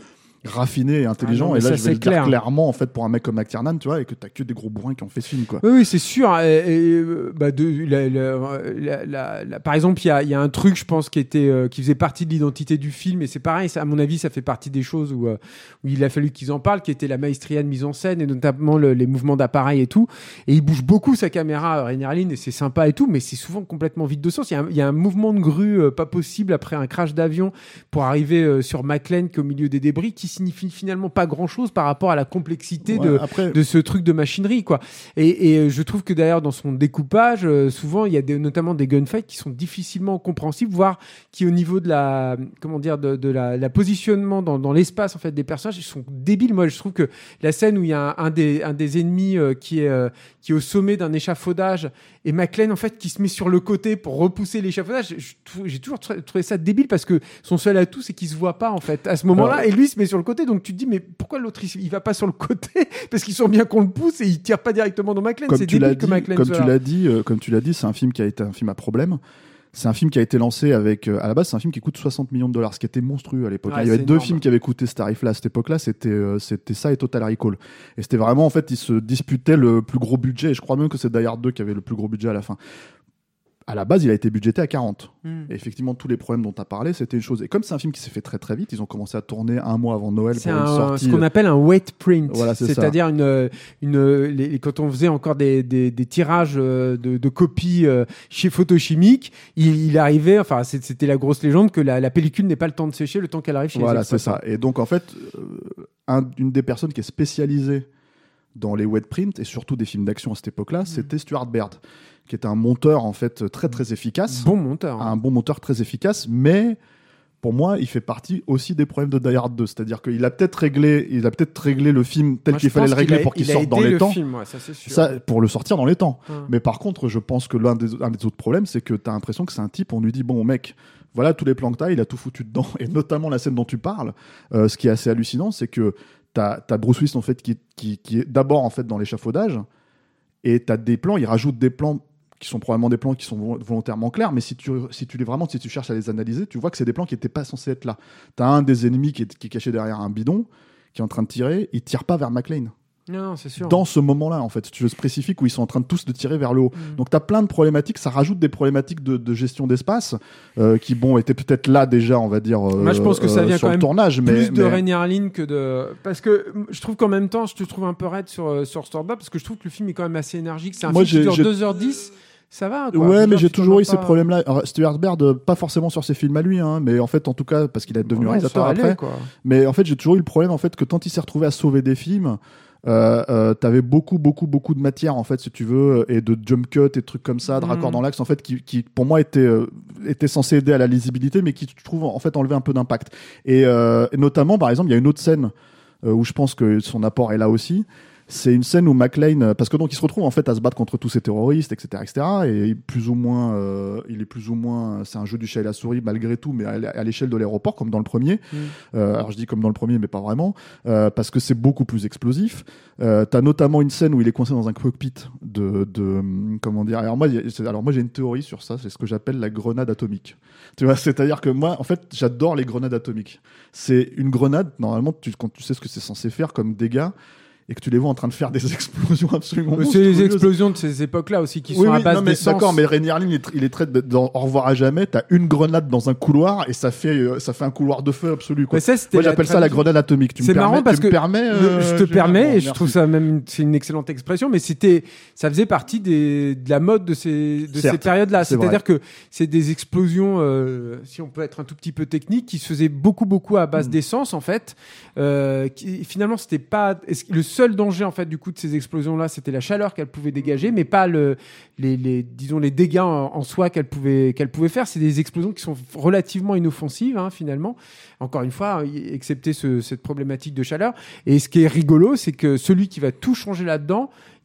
raffiné et intelligent. Ah non, et là, ça, je vais le clair. dire clairement, en fait, pour un mec comme McTiernan, tu vois, et que t'as que des gros bourrins qui ont fait ce film, quoi. Oui, oui, c'est sûr. Et, et, bah, de, la, la, la, la, la, par exemple, il y a, y a un truc, je pense, qui était, euh, qui faisait partie de l'identité du film, et c'est pareil. Ça, à mon avis, ça fait partie des choses où, euh, où il a fallu qu'ils en parlent, qui était la maestria de mise en scène et notamment le, les mouvements d'appareil et tout. Et il bouge beaucoup sa caméra, René Harlin, et c'est sympa et tout, mais c'est souvent complètement vide de sens. Il y a un, il y a un mouvement de grue euh, pas possible après un crash d'avion pour arriver euh, sur McLean, qui est au milieu des débris, qui signifie finalement pas grand-chose par rapport à la complexité Ouais, de, après... de ce truc de machinerie, quoi. Et, et je trouve que d'ailleurs dans son découpage, euh, souvent il y a des, notamment des gunfights qui sont difficilement compréhensibles, voire qui au niveau de la, comment dire, de, de la, la positionnement dans, dans l'espace en fait des personnages, ils sont débiles. Moi, je trouve que la scène où il y a un, un des, un des ennemis euh, qui est, euh, qui est au sommet d'un échafaudage et McLean en fait qui se met sur le côté pour repousser l'échafaudage, je, je, j'ai toujours trouvé ça débile parce que son seul atout c'est qu'il se voit pas en fait à ce moment-là, et lui il se met sur le côté, donc tu te dis mais pourquoi l'autre il, il va pas sur le côté parce qu'ils sont bien qu'on le pousse et il tire pas directement dans McLean. Comme c'est tu débile l'as que dit, McLean comme soit tu là. l'as dit, euh, comme tu l'as dit, c'est un film qui a été un film à problème. C'est un film qui a été lancé avec, euh, à la base, c'est un film qui coûte soixante millions de dollars, ce qui était monstrueux à l'époque. Ouais, il y avait c'est deux énorme. films qui avaient coûté ce tarif-là à cette époque-là, c'était, euh, c'était ça et Total Recall. Et c'était vraiment, en fait, ils se disputaient le plus gros budget, et je crois même que c'est Die Hard deux qui avait le plus gros budget à la fin. À la base, il a été budgété à quarante. Mm. Et effectivement, tous les problèmes dont tu as parlé, c'était une chose. Et comme c'est un film qui s'est fait très très vite, ils ont commencé à tourner un mois avant Noël C'est pour un, une sortie. ce qu'on appelle un wet print. Voilà, c'est C'est-à-dire une, une, les, quand on faisait encore des, des, des tirages de, de copies euh, chez Photochimique, il, il arrivait, enfin, c'était la grosse légende que la, la pellicule n'ait pas le temps de sécher, le temps qu'elle arrive chez Voilà, les c'est ça. Et donc, en fait, euh, un, une des personnes qui est spécialisée dans les wet prints et surtout des films d'action à cette époque-là, mmh. c'était Stuart Baird, qui était un monteur en fait très très efficace. Bon monteur. Un bon monteur très efficace, mais pour moi, il fait partie aussi des problèmes de Die Hard deux. C'est-à-dire qu'il a peut-être réglé, il a peut-être réglé le film tel moi, qu'il fallait le régler qu'il a, pour qu'il il sorte dans les le temps. Film, ouais, ça, c'est sûr. Ça, pour le sortir dans les temps. Hum. Mais par contre, je pense que l'un des, un des autres problèmes, c'est que tu as l'impression que c'est un type, on lui dit, bon mec, voilà tous les plans que t'as, il a tout foutu dedans. Et notamment la scène dont tu parles, euh, ce qui est assez hallucinant, c'est que t'as, t'as Bruce Willis en fait, qui, qui, qui est d'abord en fait, dans l'échafaudage, et t'as des plans, il rajoute des plans qui sont probablement des plans qui sont volontairement clairs, mais si tu, si tu les vraiment, si tu cherches à les analyser, tu vois que c'est des plans qui n'étaient pas censés être là. T'as un des ennemis qui est, qui est caché derrière un bidon, qui est en train de tirer, il tire pas vers McLean. Non, c'est sûr. Dans ce moment-là, en fait, tu veux spécifique où ils sont en train de tous de tirer vers le haut. Mm. Donc, tu as plein de problématiques. Ça rajoute des problématiques de, de gestion d'espace euh, qui, bon, étaient peut-être là déjà, on va dire. Euh, Moi, je pense que ça vient euh, sur quand le même tournage, plus mais, de mais... René Harlin que de. Parce que je trouve qu'en même temps, je te trouve un peu raide sur sur Stuart Baird parce que je trouve que le film est quand même assez énergique. C'est un Moi, film qui j'ai, dure j'ai... deux heures dix. Ça va, quoi. Ouais, Genre, mais j'ai toujours eu pas... ces problèmes-là. Alors, Stuart Baird, euh, pas forcément sur ses films à lui, hein, mais en fait, en tout cas, parce qu'il est devenu ouais, réalisateur ça après. allait, quoi. Mais en fait, j'ai toujours eu le problème, en fait, que quand il s'est retrouvé à sauver des films, euh, euh, t'avais beaucoup, beaucoup, beaucoup de matière, en fait, si tu veux, et de jump cut et de trucs comme ça, de Mm. raccords dans l'axe, en fait, qui, qui pour moi, étaient, euh, étaient censés aider à la lisibilité, mais qui, je trouve, en fait, enlevaient un peu d'impact. Et, euh, et notamment, par exemple, il y a une autre scène euh, où je pense que son apport est là aussi. C'est une scène où McLean, parce que donc il se retrouve en fait à se battre contre tous ces terroristes, et cetera, et cetera. Et plus ou moins, euh, il est plus ou moins, c'est un jeu du chat et la souris malgré tout, mais à, à l'échelle de l'aéroport comme dans le premier. Mm. Euh, alors je dis comme dans le premier, mais pas vraiment, euh, parce que c'est beaucoup plus explosif. Euh, t'as notamment une scène où il est coincé dans un cockpit de, de comment dire. Alors moi, c'est, alors moi j'ai une théorie sur ça, c'est ce que j'appelle la grenade atomique. Tu vois, c'est-à-dire que moi, en fait, j'adore les grenades atomiques. C'est une grenade, normalement, tu, quand tu sais ce que c'est censé faire comme dégâts, et que tu les vois en train de faire des explosions absolument monstrueuses. C'est les explosions de ces époques-là aussi qui oui, sont oui, à base non, mais d'essence. D'accord, mais René Harlin, il est, il est très dans Au revoir à jamais. T'as une grenade dans un couloir et ça fait, euh, ça fait un couloir de feu absolu. Quoi. Ça, Moi, j'appelle ça la grenade atomique. Tu c'est me marrant permets, parce tu que me permets, euh, je te je permets bon, et je merci. trouve ça même une, c'est une excellente expression, mais c'était, ça faisait partie des, de la mode de ces, de Certes, ces périodes-là. c'est C'est-à-dire vrai. que c'est des explosions, euh, si on peut être un tout petit peu technique, qui se faisaient beaucoup, beaucoup à base Mm. d'essence en fait. Euh, qui, finalement, c'était pas le seul danger en fait du coup de ces explosions-là, c'était la chaleur qu'elles pouvaient dégager, mais pas le, les, les, disons les dégâts en, en soi qu'elles pouvaient, qu'elles pouvaient faire. C'est des explosions qui sont relativement inoffensives hein, finalement. Encore une fois, excepté ce, cette problématique de chaleur. Et ce qui est rigolo, c'est que celui qui va tout changer là-dedans,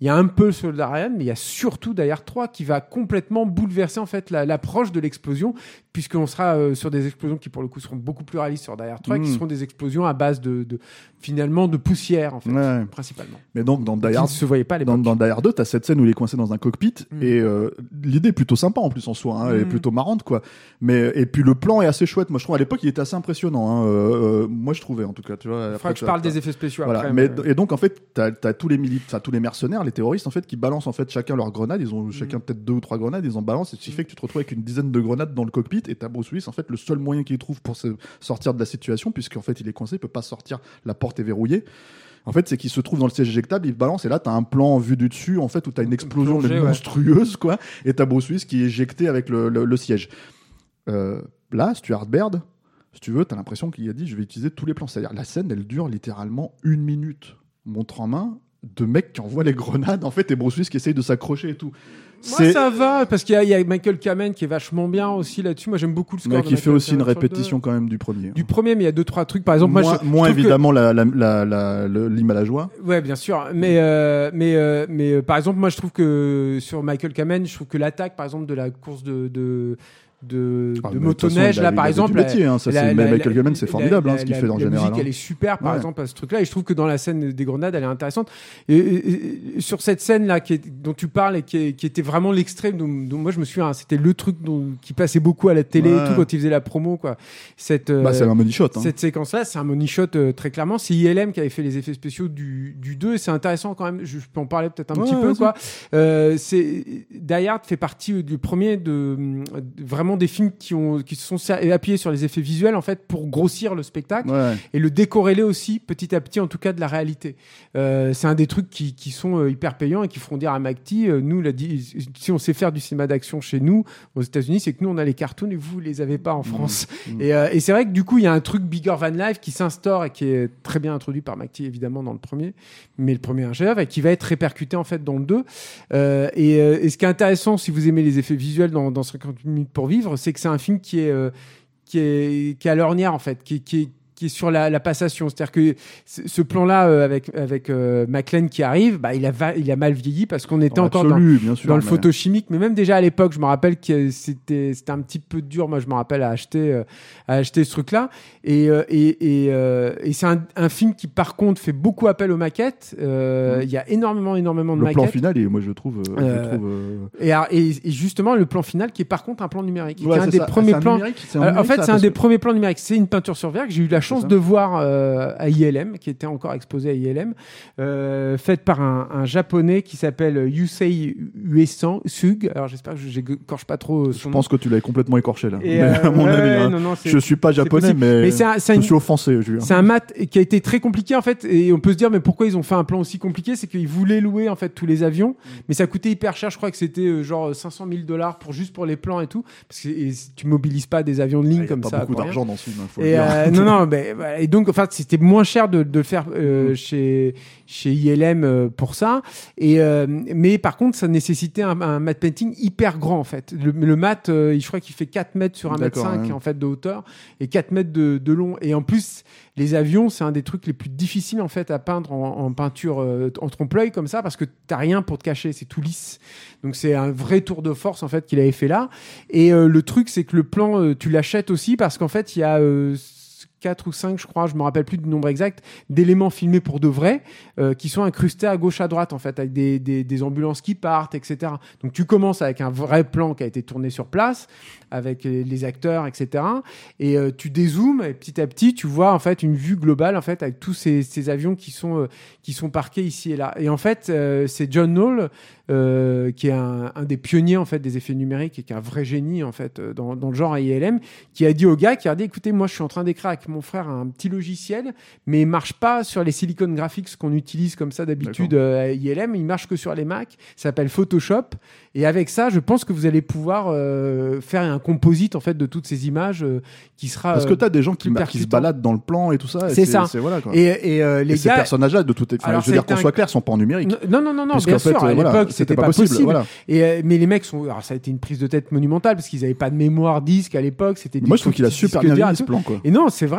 Il y a un peu Soldat Ryan, mais il y a surtout Die Hard trois qui va complètement bouleverser en fait la, l'approche de l'explosion, puisqu'on sera euh, sur des explosions qui pour le coup seront beaucoup plus réalistes sur Die Hard trois, mmh. qui seront des explosions à base de, de finalement de poussière en fait, ouais. principalement. Mais donc dans Die Hard, se voyait pas à dans, dans Die Hard deux, t'as cette scène où il est coincé dans un cockpit mmh. et euh, l'idée est plutôt sympa en plus en soi, hein, mmh. elle est plutôt marrante quoi. Mais et puis le plan est assez chouette. Moi je trouve à l'époque il était assez impressionnant. Hein. Euh, euh, moi je trouvais en tout cas. Tu vois. Il faudra que je parle des effets spéciaux voilà. après. Mais, mais... Et donc en fait t'as, t'as tous les militaires, enfin tous les mercenaires, les terroristes en fait qui balancent en fait chacun leurs grenades. Ils ont mmh. chacun peut-être deux ou trois grenades. Ils en balancent. Et ce qui fait que tu te retrouves avec une dizaine de grenades dans le cockpit et t'as Bruce Willis en fait le seul moyen qu'il trouve pour se sortir de la situation, puisqu'en fait il est coincé, il peut pas sortir, la porte est verrouillée. En fait, c'est qu'il se trouve dans le siège éjectable, il balance, et là, t'as un plan vu du dessus, en fait, où t'as une explosion plongée, monstrueuse, ouais. quoi, et t'as Bruce Willis qui est éjecté avec le, le, le siège. Euh, là, Stuart Baird, si tu veux, t'as l'impression qu'il a dit, je vais utiliser tous les plans. C'est-à-dire, la scène, elle dure littéralement une minute, montre en main, de mecs qui envoient les grenades, en fait, et Bruce Willis qui essaye de s'accrocher et tout. Moi, c'est... ça va, parce qu'il y a, il y a Michael Kamen qui est vachement bien aussi là-dessus. Moi, j'aime beaucoup le score. Mais qui fait aussi une répétition quand même du premier. Du premier, mais il y a deux, trois trucs. Par exemple, moins, moi, je, moins je évidemment que... la, la, la, la, le, l'hymne à la joie. Ouais, bien sûr. Mais, euh, mais, euh, mais, euh, par exemple, moi, je trouve que sur Michael Kamen, je trouve que l'attaque, par exemple, de la course de, de, de, ah, de motoneige, là, par exemple. Métier, hein, ça, la, c'est, la, Michael Kamen, c'est formidable, la, hein, ce qu'il la, fait en la général. La musique, hein. elle est super, par ouais. exemple, à ce truc-là. Et je trouve que dans la scène des grenades, elle est intéressante. Et, et, et sur cette scène-là, qui est, dont tu parles et qui, est, qui était vraiment l'extrême, dont, dont moi, je me souviens, hein, c'était le truc dont, qui passait beaucoup à la télé ouais. et tout, quand ils faisaient la promo, quoi. Cette, bah, euh, c'est un money shot, hein. Cette séquence-là, c'est un money shot, euh, très clairement. C'est I L M qui avait fait les effets spéciaux du, du deux, et c'est intéressant quand même. Je peux en parler peut-être un ouais, petit peu, quoi. Euh, c'est, Die Hard fait partie du premier de, de, vraiment des films qui ont, qui se sont appuyés sur les effets visuels en fait pour grossir le spectacle ouais. et le décorréler aussi petit à petit en tout cas de la réalité. Euh, c'est un des trucs qui, qui sont euh, hyper payants et qui feront dire à McTee, euh, nous la, si on sait faire du cinéma d'action chez nous aux États-Unis, c'est que nous on a les cartoons et vous les avez pas en France. Mmh. Et, euh, et c'est vrai que du coup il y a un truc bigger than life qui s'instaure et qui est très bien introduit par McTee évidemment dans le premier, mais le premier un chef-d'œuvre et qui va être répercuté en fait dans le deux. Euh, et, euh, et ce qui est intéressant si vous aimez les effets visuels dans, dans cinquante minutes pour vivre, c'est que c'est un film qui est euh, qui est qui est à l'ornière en fait, qui, qui est qui est sur la, la passation, c'est-à-dire que c- ce plan-là euh, avec avec euh, McClane qui arrive, bah il a va, il a mal vieilli parce qu'on était oh, encore absolu, dans, bien sûr, dans le mais... photochimique, mais même déjà à l'époque, je me rappelle que c'était c'était un petit peu dur. Moi, je me rappelle à acheter euh, à acheter ce truc-là, et euh, et et, euh, et c'est un, un film qui par contre fait beaucoup appel aux maquettes. Il euh, mmh. y a énormément énormément de le maquettes. Le plan final, et moi je trouve, euh, euh, je trouve euh... et, et et justement le plan final qui est par contre un plan numérique. Ouais, qui est un des ça. premiers c'est plans. Un c'est un Alors, en fait, ça, c'est un des que... premiers plans numériques. C'est une peinture sur verre que j'ai eu la chance de voir euh, à I L M, qui était encore exposée à I L M, euh, faite par un, un japonais qui s'appelle Yusei Uesang. Alors j'espère que je n'écorche pas trop son Je nom. pense que tu l'avais complètement écorché là. Et mais, euh, à mon ouais, avis, hein. non, non, je suis pas japonais, mais, mais c'est un, c'est je une... suis offensé, Julien. C'est un mat qui a été très compliqué en fait, et on peut se dire mais pourquoi ils ont fait un plan aussi compliqué? C'est qu'ils voulaient louer en fait tous les avions, mm. mais ça coûtait hyper cher. Je crois que c'était euh, genre cinq cent mille dollars pour juste pour les plans et tout, parce que et, tu mobilises pas des avions de ligne ah, comme pas ça. Il y a beaucoup d'argent dans ce film. Faut et le dire. Euh, non non, mais voilà. Et donc en fait c'était moins cher de, de le faire euh, mm. chez chez I L M euh, pour ça. Et euh, mais par contre ça nécessitait un, un matte painting hyper grand en fait. Le, le matte, euh, je crois qu'il fait quatre mètres sur un mètre cinq ouais. en fait de hauteur et quatre mètres de, de long. Et en plus les avions, c'est un des trucs les plus difficiles en fait à peindre en, en peinture euh, en trompe-l'œil comme ça, parce que t'as rien pour te cacher, c'est tout lisse. Donc c'est un vrai tour de force en fait qu'il avait fait là. Et euh, le truc, c'est que le plan, euh, tu l'achètes aussi parce qu'en fait il y a euh, quatre ou cinq, je crois, je me rappelle plus du nombre exact, d'éléments filmés pour de vrai, euh, qui sont incrustés à gauche, à droite, en fait, avec des, des, des ambulances qui partent, et cetera. Donc tu commences avec un vrai plan qui a été tourné sur place, avec les acteurs, et cetera. Et euh, tu dézoomes, et petit à petit, tu vois en fait une vue globale, en fait, avec tous ces, ces avions qui sont euh, qui sont parqués ici et là. Et en fait, euh, c'est John Knoll, euh, qui est un, un des pionniers en fait des effets numériques et qui est un vrai génie en fait dans, dans le genre à I L M, qui a dit au gars, qui a dit, écoutez, moi je suis en train d'écrire avec mon frère un petit logiciel, mais il marche pas sur les Silicon Graphics qu'on utilise comme ça d'habitude euh, à I L M, il marche que sur les Mac. Ça s'appelle Photoshop. Et avec ça, je pense que vous allez pouvoir euh, faire un composite en fait de toutes ces images euh, qui sera. Parce que tu as des gens qui, euh, qui se baladent dans le plan et tout ça. Et c'est, c'est ça. C'est, voilà, quoi. Et, et euh, les et gars. Ces personnages-là, de toute. Enfin, je veux dire qu'on un... soit clair, sont pas en numérique. Non, non, non, non. Parce bien sûr. Fait, à voilà, l'époque, c'était, c'était pas, pas possible. possible. Voilà. Et euh, mais les mecs sont. Alors, ça a été une prise de tête monumentale parce qu'ils avaient pas de mémoire disque à l'époque. C'était. Moi, je trouve qu'il a super bien vieilli ce plan, quoi. Et non, c'est vrai.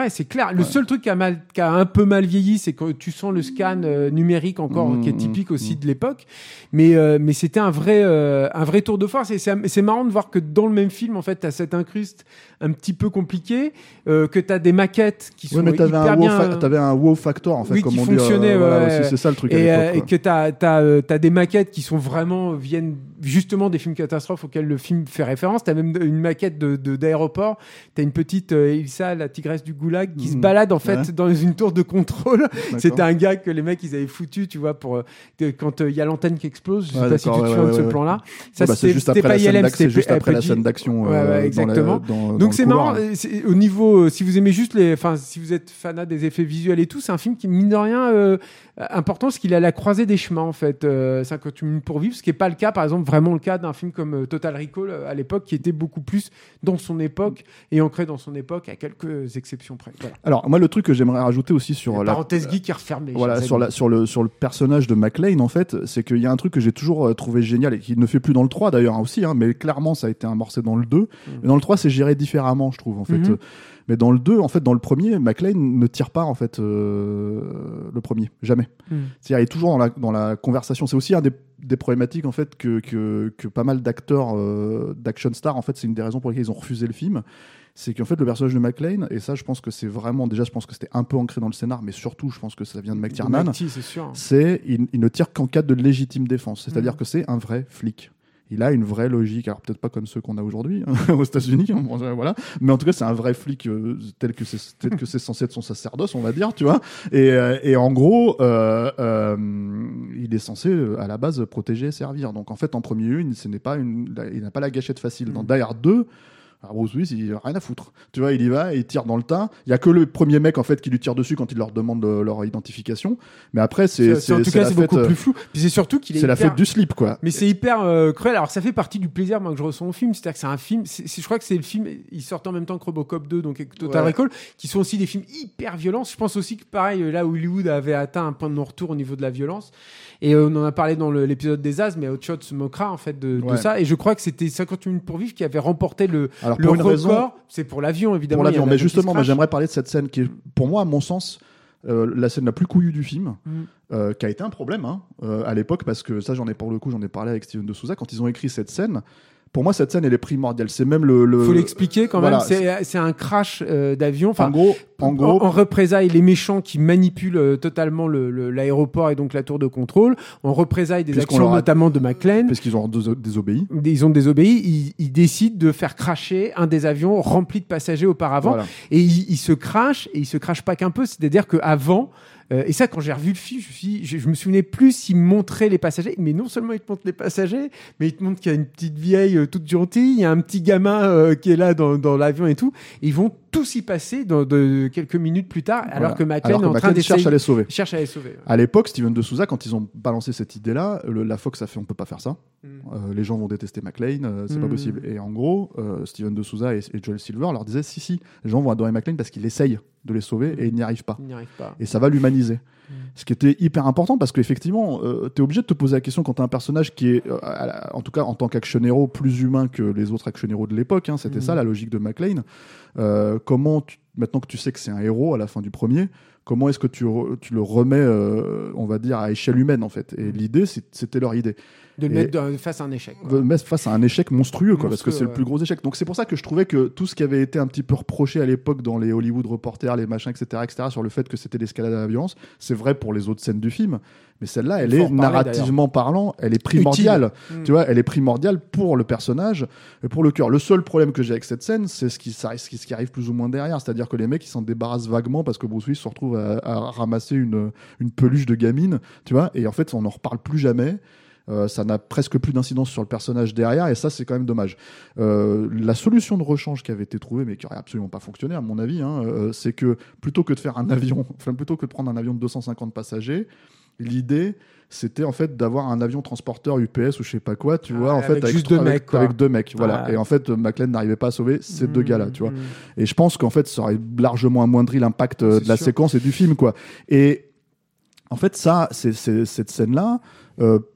vrai, c'est clair. Le Ouais. seul truc qui a, mal, qui a un peu mal vieilli, c'est que tu sens le scan euh, numérique encore, Mmh, qui est typique aussi mmh. de l'époque. Mais, euh, mais c'était un vrai, euh, un vrai tour de force. Et c'est, c'est marrant de voir que dans le même film, en fait, tu as cette incruste un petit peu compliquée, euh, que tu as des maquettes qui sont Ouais, mais t'avais hyper un, bien... wow fa- t'avais un wow factor, en fait, Oui, comme qui on dit. fonctionnait, euh, voilà, ouais. aussi, c'est ça le truc Et, à euh, l'époque. et quoi. que t'as, t'as, euh, t'as des maquettes qui sont vraiment, viennent justement des films catastrophes auxquels le film fait référence. T'as même une maquette de, de, d'aéroport. T'as une petite euh, Ilsa, la tigresse du goulag, qui Mmh. se balade en fait Ouais. dans une tour de contrôle. D'accord. C'était un gars que les mecs ils avaient foutu, tu vois, pour euh, de- quand il euh, y a l'antenne qui explose. Je sais Ouais, pas si tu te d'accord, souviens ouais, de ce ouais, plan-là. Ça Ouais, bah, c'est c'était, juste c'était après pas la scène I L M, d'ac- c'est juste P- après la P G. scène d'action. Ouais, ouais, euh, dans la- exactement. dans- dans Donc le c'est couloir. marrant. euh, c'est- au niveau, euh, si vous aimez juste les, enfin, si vous êtes fanat des effets visuels et tout, c'est un film qui mine de rien euh, important parce qu'il est à la croisée des chemins en fait. Euh, cinquante minutes pour vivre, ce qui est pas le cas, par exemple, vraiment le cas d'un film comme euh, Total Recall euh, à l'époque, qui était beaucoup plus dans son époque et ancré dans son époque, à quelques exceptions près. Voilà. Alors, moi, le truc que j'aimerais rajouter aussi sur La la, parenthèse geek qui referme les voilà, chers sur, amis. la, sur, le, sur le personnage de McClane, en fait, c'est qu'il y a un truc que j'ai toujours euh, trouvé génial et qui ne fait plus dans le trois d'ailleurs hein, aussi, hein, mais clairement ça a été amorcé dans le deux. Mm. Mais dans le trois, c'est géré différemment, je trouve, en fait. Mhm. Mais dans le deux, en fait, dans le premier, McClane ne tire pas, en fait, euh, le premier, jamais. Mm. C'est-à-dire, il est toujours dans la, dans la conversation. C'est aussi un des, des problématiques, en fait, que, que, que pas mal d'acteurs euh, d'action stars, en fait, c'est une des raisons pour lesquelles ils ont refusé le film. C'est qu'en fait, le personnage de McClane, et ça, je pense que c'est vraiment, déjà, je pense que c'était un peu ancré dans le scénar, mais surtout, je pense que ça vient de McTiernan. Mighty, c'est sûr. C'est, il, il ne tire qu'en cas de légitime défense. C'est-à-dire Mhm. que c'est un vrai flic. Il a une vraie logique, alors peut-être pas comme ceux qu'on a aujourd'hui hein, aux États-Unis, hein, bon, voilà. Mais en tout cas, c'est un vrai flic euh, tel que c'est tel que c'est censé être son sacerdoce, on va dire, tu vois. Et, euh, et en gros, euh, euh, il est censé euh, à la base protéger et servir. Donc en fait, en premier lieu, il, ce n'est pas une, il n'a pas la gâchette facile. Dans Mhm. Die Hard deux. Alors Bruce Willis, il a rien à foutre. Tu vois, il y va et il tire dans le tas. Il y a que le premier mec en fait qui lui tire dessus quand il leur demande euh, leur identification. Mais après, c'est, C'est- c'est en tout c'est cas, la c'est fête, beaucoup euh, plus flou. Puis c'est surtout qu'il est, c'est la hyper- fête du slip, quoi. Mais c'est hyper euh, cruel. Alors ça fait partie du plaisir moi que je ressens au film, c'est-à-dire que c'est un film. C'est, c'est- je crois que c'est le film. Ils sortent en même temps que Robocop deux, donc avec Total Ouais. Recall, qui sont aussi des films hyper violents. Je pense aussi que pareil, là où Hollywood avait atteint un point de non-retour au niveau de la violence. Et euh, on en a parlé dans le, l'épisode des As, mais Hot Shot se moquera en fait de, de Ouais. ça. Et je crois que c'était cinquante minutes pour vivre qui avait remporté le, Alors le pour une record. raison, C'est pour l'avion évidemment. pour il y a l'avion. un Mais avion qui se justement, moi, crache. j'aimerais parler de cette scène qui est, pour moi, à mon sens, euh, la scène la plus couillue du film, Mm. euh, qui a été un problème hein, euh, à l'époque, parce que ça, j'en ai pour le coup, j'en ai parlé avec Steven de Souza quand ils ont écrit cette scène. Pour moi, cette scène, elle est primordiale. C'est même le. le... Faut l'expliquer quand Voilà. même. C'est, c'est un crash euh, d'avion. Enfin, En gros, en gros, en, en représailles, les méchants qui manipulent euh, totalement le, le- l'aéroport et donc la tour de contrôle. En représailles des Puisqu'on actions leur a- notamment de McClane. parce qu'ils ont dés- désobéi. Ils ont désobéi. Ils, ils décident de faire cracher un des avions rempli de passagers auparavant. Voilà. Et ils, ils se crachent. Et ils se crachent pas qu'un peu. C'est-à-dire qu'avant... Euh, et ça, quand j'ai revu le film, je, me suis- je, je me souvenais plus s'il montrait les passagers. Mais non seulement il te montre les passagers, mais il te montre qu'il y a une petite vieille euh, toute gentille, il y a un petit gamin euh, qui est là dans, dans l'avion et tout. Et ils vont tous y passer dans de, quelques minutes plus tard, alors Voilà. que McClane Alors que est en train McClane d'essayer... cherche à les sauver. cherche à les sauver. À l'époque, Steven de Souza, quand ils ont balancé cette idée-là, le- la Fox a fait on peut pas faire ça. Mm. Euh, les gens vont détester McClane, euh, c'est Mm. pas possible. Et en gros, euh, Steven de Souza et, et Joel Silver leur disaient si si, les gens vont adorer McClane parce qu'il essaye de les sauver et il n'y arrive pas. Il n'y arrive pas. Et ça va l'humaniser. Mm. Ce qui était hyper important parce qu'effectivement, euh, tu es obligé de te poser la question quand tu as un personnage qui est, euh, à la- en tout cas en tant qu'action hero, plus humain que les autres action heroes de l'époque. Hein, c'était Mm. ça la logique de McClane. Euh, comment, tu- maintenant que tu sais que c'est un héros à la fin du premier, comment est-ce que tu, re- tu le remets, euh, on va dire, à échelle humaine en fait. Et l'idée, c'est- c'était leur idée. De le Et- mettre dans- face à un échec. quoi. De mettre face à un échec monstrueux, quoi, parce que Monstrueux, c'est le ouais. plus gros échec. Donc c'est pour ça que je trouvais que tout ce qui avait été un petit peu reproché à l'époque dans les Hollywood Reporters, les machins, et cetera, et cetera, sur le fait que c'était l'escalade à la violence, c'est vrai pour les autres scènes du film, mais celle-là, elle Il faut est en reparler, narrativement parlant, elle est primordiale. Mm. Tu vois, elle est primordiale pour le personnage et pour le cœur. Le seul problème que j'ai avec cette scène, c'est ce qui, ça- ce qui, ce qui arrive plus ou moins derrière, c'est-à-dire que les mecs ils s'en débarrassent vaguement parce que Bruce Willis se retrouve à, à ramasser une, une peluche de gamine, tu vois, et en fait on n'en reparle plus jamais. Euh, ça n'a presque plus d'incidence sur le personnage derrière et ça c'est quand même dommage. Euh, la solution de rechange qui avait été trouvée mais qui aurait absolument pas fonctionné à mon avis, hein, euh, c'est que plutôt que de faire un avion, enfin plutôt que de prendre un avion de deux cent cinquante passagers, l'idée c'était en fait d'avoir un avion transporteur U P S ou je sais pas quoi, tu Ah, vois, en fait avec juste deux avec, mecs, quoi. avec deux mecs, voilà. Ah. Et en fait McClane n'arrivait pas à sauver ces deux Mm, gars-là, tu vois. mm. Et je pense qu'en fait ça aurait largement amoindri l'impact euh, C'est de la sûr. séquence et du film, quoi. Et en fait ça, c'est, c'est- cette scène-là. Euh,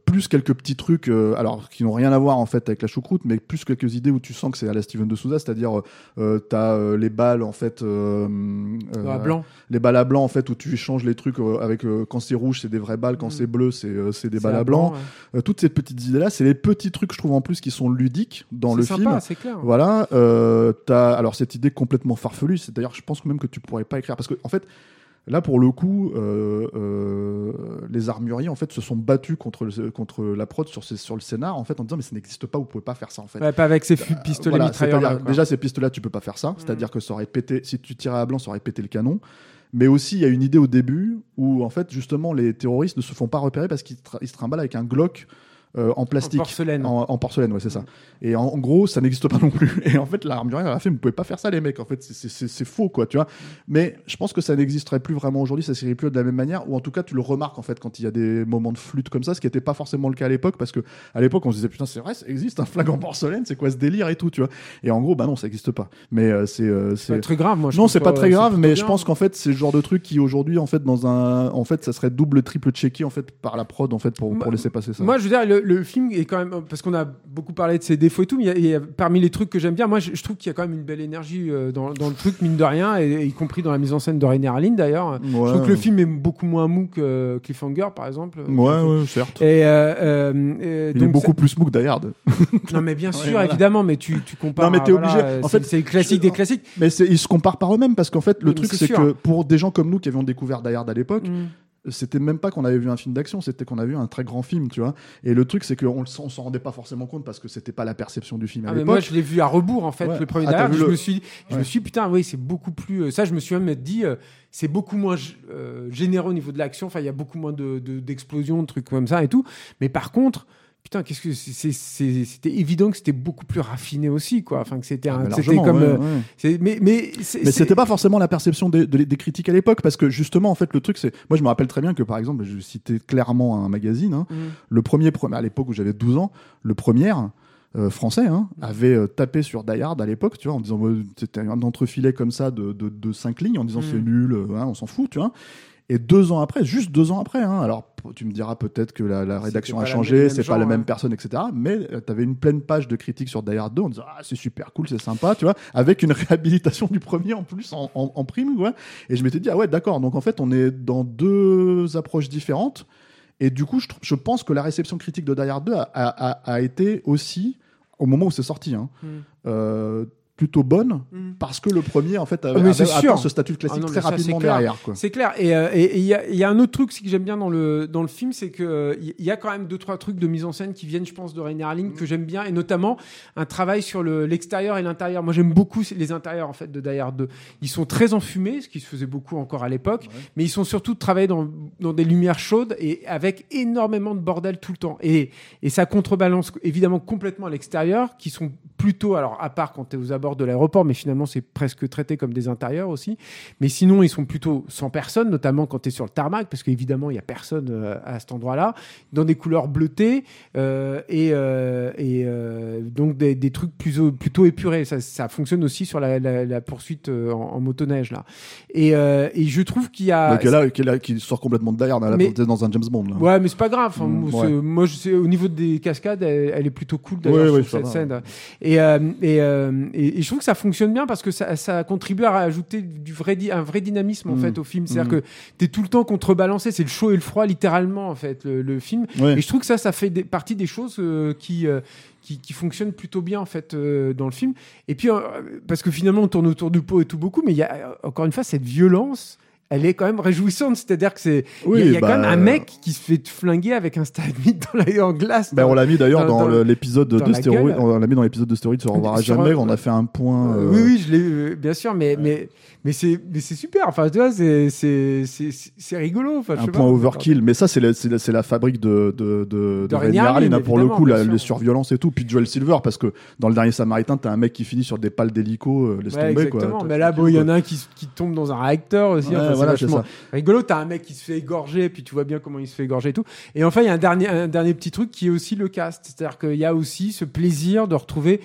plus quelques petits trucs, euh, alors qui n'ont rien à voir en fait avec la choucroute, mais plus quelques idées où tu sens que c'est à la Steven de Souza, c'est-à-dire euh, t'as euh, les balles en fait, euh, euh, à blanc. les balles à blanc en fait où tu échanges les trucs euh, avec euh, quand c'est rouge c'est des vraies balles, quand mmh. c'est bleu c'est euh, c'est des c'est balles à blanc. blanc ouais. euh, toutes ces petites idées là, c'est les petits trucs je trouve en plus qui sont ludiques dans c'est le sympa, film. C'est clair. Voilà, euh, t'as alors cette idée complètement farfelue, c'est d'ailleurs je pense même que tu pourrais pas écrire parce que en fait. Là, pour le coup, euh, euh, les armuriers en fait se sont battus contre le, contre la prod sur, ces, sur le scénar en fait en disant mais ça n'existe pas, vous pouvez pas faire ça en fait. Ouais, pas avec ces euh, pistolets voilà, mitrailleurs. Là, déjà ces pistolets, tu peux pas faire ça. Mmh. C'est-à-dire que ça aurait pété. Si tu tirais à blanc, ça aurait pété le canon. Mais aussi, il y a une idée au début où en fait justement les terroristes ne se font pas repérer parce qu'ils tra- ils se trimballent avec un Glock. Euh, en plastique, en porcelaine, en, en porcelaine, ouais, c'est ça. Et en, en gros, ça n'existe pas non plus. Et en fait, l'armurier a fait, vous pouvez pas faire ça, les mecs. En fait, c'est, c'est, c'est, c'est faux, quoi, tu vois. Mais je pense que ça n'existerait plus vraiment aujourd'hui. Ça serait plus de la même manière, ou en tout cas, tu le remarques en fait quand il y a des moments de flûte comme ça, ce qui n'était pas forcément le cas à l'époque, parce que à l'époque, on se disait putain, c'est vrai, ça existe un flingue en porcelaine, c'est quoi ce délire et tout, tu vois. Et en gros, bah non, ça n'existe pas. Mais euh, c'est, euh, c'est, c'est pas très grave, moi. Je non, c'est pas, pas très grave, mais bien. Je pense qu'en fait, c'est le genre de truc qui aujourd'hui, en fait, dans un, en fait, ça serait double, triple checké en fait par la prod, en fait, pour, pour laisser passer ça. Moi, je veux dire, le, le film est quand même parce qu'on a beaucoup parlé de ses défauts et tout, mais il y a, il y a, parmi les trucs que j'aime bien, moi je, je trouve qu'il y a quand même une belle énergie euh, dans, dans le truc, mine de rien, et, et y compris dans la mise en scène de Rainer Harlin d'ailleurs. Ouais, je trouve que le film est beaucoup moins mou que euh, Cliffhanger par exemple. Ouais, ouais, certes. Et, euh, euh, il donc, est beaucoup c'est... plus mou que Die Hard. Non, mais bien sûr, ouais, voilà. Évidemment, mais tu, tu compares. Non, mais t'es voilà, obligé. En c'est, fait, c'est le classique je... des classiques. Mais c'est, ils se comparent par eux-mêmes parce qu'en fait, le oui, truc, c'est, c'est sûr. que pour des gens comme nous qui avions découvert Die Hard à l'époque, mm. c'était même pas qu'on avait vu un film d'action, c'était qu'on avait vu un très grand film, tu vois. Et le truc, c'est qu'on on s'en rendait pas forcément compte parce que c'était pas la perception du film à ah, l'époque. Mais moi, je l'ai vu à rebours, en fait, ouais. le premier ah, derrière. Je, le... me suis, je ouais. me suis dit, putain, oui, c'est beaucoup plus. Ça, je me suis même dit, euh, c'est beaucoup moins euh, généreux au niveau de l'action. Enfin, il y a beaucoup moins de, de, d'explosions, de trucs comme ça et tout. Mais par contre. Putain, qu'est-ce que c'est, c'est, c'est, c'était évident que c'était beaucoup plus raffiné aussi, quoi. Enfin, que c'était, un, ah, c'était comme. Ouais, euh, ouais. C'est, mais mais, c'est, mais c'est... c'était pas forcément la perception des, des, des critiques à l'époque, parce que justement, en fait, le truc, c'est. Moi, je me rappelle très bien que, par exemple, je citais clairement un magazine, hein, mm. le premier, à l'époque où j'avais douze ans, le premier. Euh, français hein, mmh. avait euh, tapé sur Die Hard à l'époque, tu vois, en disant euh, c'était un entrefilet comme ça de, de, de cinq lignes, en disant mmh. c'est nul, euh, hein, on s'en fout, tu vois. Et deux ans après, juste deux ans après, hein, alors tu me diras peut-être que la, la rédaction a changé, même, c'est genre, pas la même ouais. personne, et cetera. Mais euh, tu avais une pleine page de critiques sur Die Hard deux en disant ah c'est super cool, c'est sympa, tu vois, avec une réhabilitation du premier en plus en, en, en prime, ouais. Et je m'étais dit ah ouais d'accord, donc en fait on est dans deux approches différentes. Et du coup je, je pense que la réception critique de Die Hard deux a, a, a, a été aussi au moment où c'est sorti, hein. Mm. Euh, plutôt bonne mm. parce que le premier en fait avait, avait atteint ce statut de classique ah non, très ça, rapidement derrière quoi. C'est clair et il euh, et, et y, a, y a un autre truc aussi que j'aime bien dans le dans le film, c'est que il euh, y a quand même deux trois trucs de mise en scène qui viennent je pense de Rainer Harlin mm. que j'aime bien, et notamment un travail sur le, l'extérieur et l'intérieur. Moi j'aime beaucoup les intérieurs en fait de Die Hard deux. Ils sont très enfumés, ce qui se faisait beaucoup encore à l'époque, ouais. mais ils sont surtout travaillés dans dans des lumières chaudes et avec énormément de bordel tout le temps, et et ça contrebalance évidemment complètement à l'extérieur qui sont plutôt, alors à part quand tu es aux abords de l'aéroport, mais finalement c'est presque traité comme des intérieurs aussi, mais sinon ils sont plutôt sans personne, notamment quand tu es sur le tarmac, parce qu'évidemment il n'y a personne euh, à cet endroit-là, dans des couleurs bleutées euh, et, euh, et euh, donc des, des trucs plutôt, plutôt épurés. Ça, ça fonctionne aussi sur la, la, la poursuite euh, en, en motoneige là. Et, euh, et je trouve qu'il y a donc, là, qui, là, qui sort complètement de Die Hard, mais... dans un James Bond là. Ouais, mais c'est pas grave, enfin, mmh, c'est, ouais. moi je sais, au niveau des cascades elle, elle est plutôt cool d'ailleurs, ouais, sur ouais, cette scène. Et, euh, et, euh, et, et je trouve que ça fonctionne bien parce que ça, ça contribue à rajouter du vrai, un vrai dynamisme en mmh. fait au film. C'est-à-dire mmh. que t'es tout le temps contrebalancé, c'est le chaud et le froid littéralement en fait le, le film. Ouais. Et je trouve que ça, ça fait des, partie des choses euh, qui euh, Qui, qui fonctionne plutôt bien en fait euh, dans le film. Et puis euh, parce que finalement on tourne autour du pot et tout beaucoup, mais il y a encore une fois cette violence. Elle est quand même réjouissante, c'est-à-dire que c'est oui, il y a, y a bah... quand même un mec qui se fait flinguer avec un stalagmite dans la en glace. Bah, dans, on l'a mis d'ailleurs dans, dans le, l'épisode de Stéroïde, on l'a mis dans l'épisode de Stéroïde sur Au revoir à jamais, on a fait un point euh... Oui oui, je l'ai euh, bien sûr, mais ouais. mais mais c'est mais c'est super, enfin tu vois, c'est c'est c'est c'est rigolo, enfin un point pas, overkill, mais ça c'est la, c'est la, c'est la fabrique de de de, de Rainer Harlin pour le coup, la, les surviolences et tout, puis Joel Silver, parce que dans Le Dernier Samaritain t'as un mec qui finit sur des pales d'hélico, euh, laisse ouais, tomber exactement. quoi. Mais là bon, il y en a un qui qui tombe dans un réacteur aussi, ouais, enfin, voilà, c'est vachement rigolo. T'as un mec qui se fait égorger, puis tu vois bien comment il se fait égorger et tout. Et enfin, il y a un dernier, un dernier petit truc qui est aussi le cast. C'est-à-dire qu'il y a aussi ce plaisir de retrouver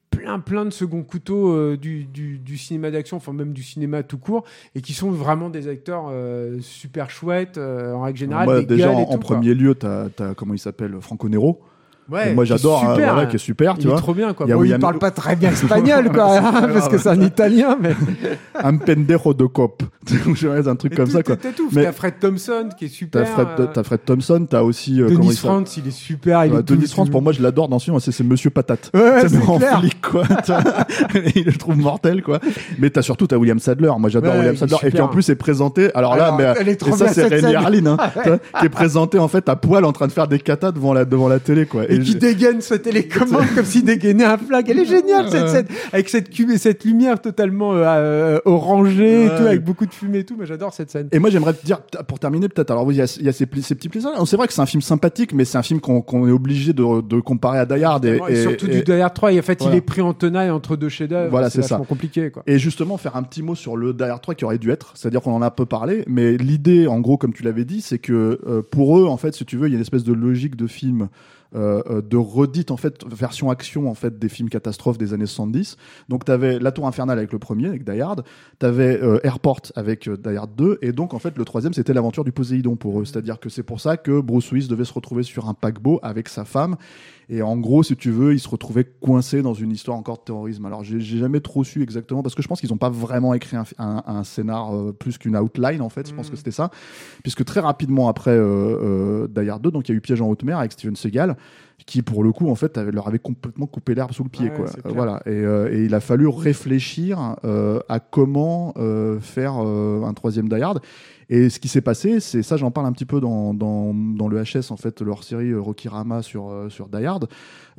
plein plein de second couteaux euh, du, du, du cinéma d'action, enfin même du cinéma tout court, et qui sont vraiment des acteurs euh, super chouettes euh, en règle générale. Moi, des déjà en, et tout, en premier quoi. lieu, t'as, t'as comment il s'appelle, Franco Nero. Ouais, et moi j'adore, qui est hein, super, voilà, hein. qui est super, il tu est vois. trop bien, quoi. Il, Bon, il William... parle pas très bien espagnol, quoi, hein, parce que c'est un italien, mais. Un pendejo de cop. un truc et comme tout, ça, quoi. T'as, tout. Mais... t'as Fred Thompson qui est super. T'as Fred, euh... t'as Fred Thompson, t'as aussi. Euh, Denis Franz, il est super. Il ouais, est Denis tout, Franz, tout... pour moi, je l'adore dans ce film, c'est, c'est Monsieur Patate. Ouais, ouais, c'est, c'est en clair. flic, quoi. Il le trouve mortel, quoi. Mais t'as surtout, t'as William Sadler. Moi, j'adore ouais, William Sadler. Et qui en plus est présenté. Alors, alors là, mais, elle est trop et ça, bien, c'est Rémi scène. Harlin, hein, ouais. Qui est présenté, en fait, à poil en train de faire des katas devant la, devant la télé, quoi. Et, et qui je... dégaine sa télécommande comme s'il dégainait un flag. Elle est géniale, cette scène. Avec cette, cube et cette lumière totalement euh, orangée, ouais. et tout, avec beaucoup de fumée et tout. Mais j'adore cette scène. Et moi, j'aimerais te dire, pour terminer, peut-être, alors, il y a, il y a ces, ces petits plaisirs. C'est vrai que c'est un film sympathique, mais c'est un film qu'on, qu'on est obligé de, de comparer à Die Hard. Et, et, et surtout et, du Die Hard trois. Et en fait, voilà. il est pris en tenaille entre deux chefs-d'œuvre. Voilà, c'est, c'est ça. compliqué, quoi. Et justement, faire un petit mot sur le Die Hard trois qui aurait dû être. C'est-à-dire qu'on en a un peu parlé, mais l'idée, en gros, comme tu l'avais dit, c'est que euh, pour eux, en fait, si tu veux, il y a une espèce de logique de film. Euh, de redite en fait version action en fait des films catastrophes des années soixante-dix. Donc t'avais La Tour Infernale avec le premier avec Die Hard, t'avais euh, Airport avec euh, Die Hard deux, et donc en fait le troisième c'était l'aventure du Poséidon pour eux. C'est-à-dire que c'est pour ça que Bruce Willis devait se retrouver sur un paquebot avec sa femme. Et en gros, si tu veux, il se retrouvait coincé dans une histoire encore de terrorisme. Alors, j'ai, j'ai jamais trop su exactement, parce que je pense qu'ils n'ont pas vraiment écrit un, un, un scénar euh, plus qu'une outline, en fait. Je mmh. pense que c'était ça. Puisque très rapidement après euh, euh, Die Hard deux, donc il y a eu Piège en haute mer avec Steven Seagal, qui pour le coup, en fait, avait, leur avait complètement coupé l'herbe sous le pied, ouais, quoi. Euh, voilà. Et, euh, et il a fallu réfléchir euh, à comment euh, faire euh, un troisième Die Hard. Et ce qui s'est passé, c'est ça, j'en parle un petit peu dans, dans, dans le H S, en fait, leur série Rocky Rama sur, euh, sur Die Hard.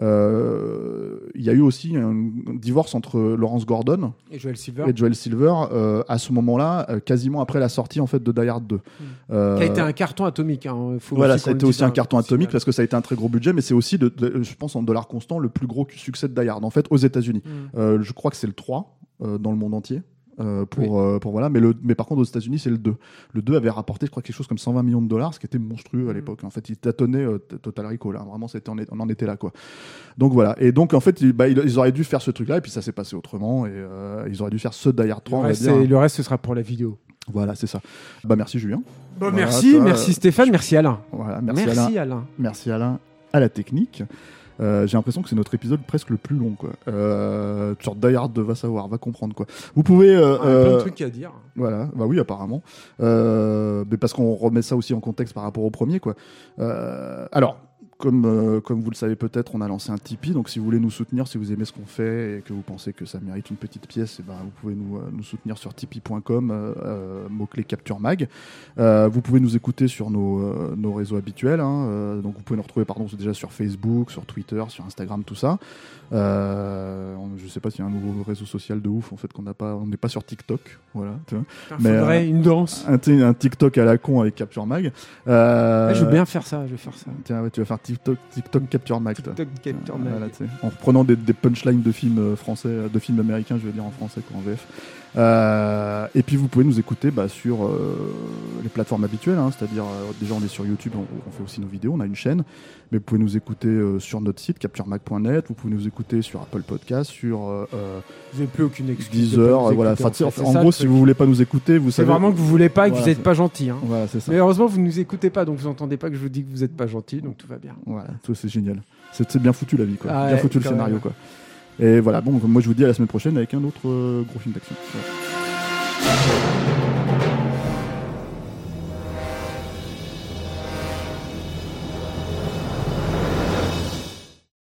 Euh, il y a eu aussi un divorce entre Lawrence Gordon et Joel Silver, et Joel Silver euh, à ce moment-là, euh, quasiment après la sortie en fait, de Die Hard deux. Mmh. Euh, qui a été un carton atomique. Hein. Faut voilà, aussi ça a été aussi un un carton atomique parce que ça a été un très gros budget, mais c'est aussi, de, de, je pense, en dollars constants, le plus gros succès de Die Hard, en fait, aux États-Unis. Mmh. Euh, je crois que c'est le trois euh, dans le monde entier. Euh, pour, oui. euh, pour voilà, mais, le, mais par contre aux États-Unis c'est le deux. Le deux avait rapporté je crois quelque chose comme cent vingt millions de dollars, ce qui était monstrueux à l'époque. En fait, il tâtonnait euh, Total Recall, là. Vraiment, c'était, on, est, on en était là, quoi. Donc voilà. Et donc en fait, ils, bah, ils auraient dû faire ce truc-là, et puis ça s'est passé autrement, et euh, ils auraient dû faire ce Die Hard trois. Le reste, on va dire. Le reste, ce sera pour la vidéo. Voilà, c'est ça. Bah merci Julien. Bon, voilà, merci, toi, merci Stéphane, je... merci Alain. Voilà, merci, merci Alain. Alain. Merci Alain à la technique. Euh, j'ai l'impression que c'est notre épisode presque le plus long, quoi. Euh, sur Die Hard, va savoir, va comprendre, quoi. Vous pouvez. Euh, ah, il y a plein de trucs à dire. Voilà, bah oui, apparemment. Euh, mais parce qu'on remet ça aussi en contexte par rapport au premier, quoi. Euh, alors. Comme, euh, comme vous le savez peut-être, on a lancé un Tipeee, donc si vous voulez nous soutenir, si vous aimez ce qu'on fait et que vous pensez que ça mérite une petite pièce, et ben, vous pouvez nous, euh, nous soutenir sur tipeee point com, euh, euh, mot-clé Capture Mag. Euh, vous pouvez nous écouter sur nos, euh, nos réseaux habituels, hein, euh, donc vous pouvez nous retrouver pardon, déjà sur Facebook, sur Twitter, sur Instagram, tout ça. Euh, je sais pas s'il y a un nouveau réseau social de ouf, en fait, qu'on n'a pas, on n'est pas sur TikTok, voilà. Tu vois. Il faudrait euh, une danse. Un, un TikTok à la con avec Capture Mag. Euh, ouais, je veux bien faire ça, je vais faire ça. Tiens, ouais, tu vas faire TikTok, TikTok Capture Mag. TikTok Capture Mag. Voilà, en reprenant des, des punchlines de films français, de films américains, je vais dire en français qu'en V F. Euh, et puis vous pouvez nous écouter bah, sur euh, les plateformes habituelles, hein, c'est-à-dire euh, déjà on est sur YouTube, on, on fait aussi nos vidéos, on a une chaîne, mais vous pouvez nous écouter euh, sur notre site capture mag point net, vous pouvez nous écouter sur Apple Podcast, sur euh, vous n'avez plus aucune excuse. Deezer, euh, voilà. En, fait, en gros, si vous voulez pas nous écouter, vous c'est savez. C'est vraiment que vous voulez pas et que voilà, vous n'êtes pas gentil. Hein. Voilà, c'est ça. Mais heureusement, vous nous écoutez pas, donc vous entendez pas que je vous dis que vous n'êtes pas gentil, donc tout va bien. Voilà, ça, c'est génial. C'est, c'est bien foutu la vie, quoi. Ah bien ouais, foutu le scénario, même. Quoi. Et voilà, bon, moi je vous dis à la semaine prochaine avec un autre euh, gros film d'action. Voilà.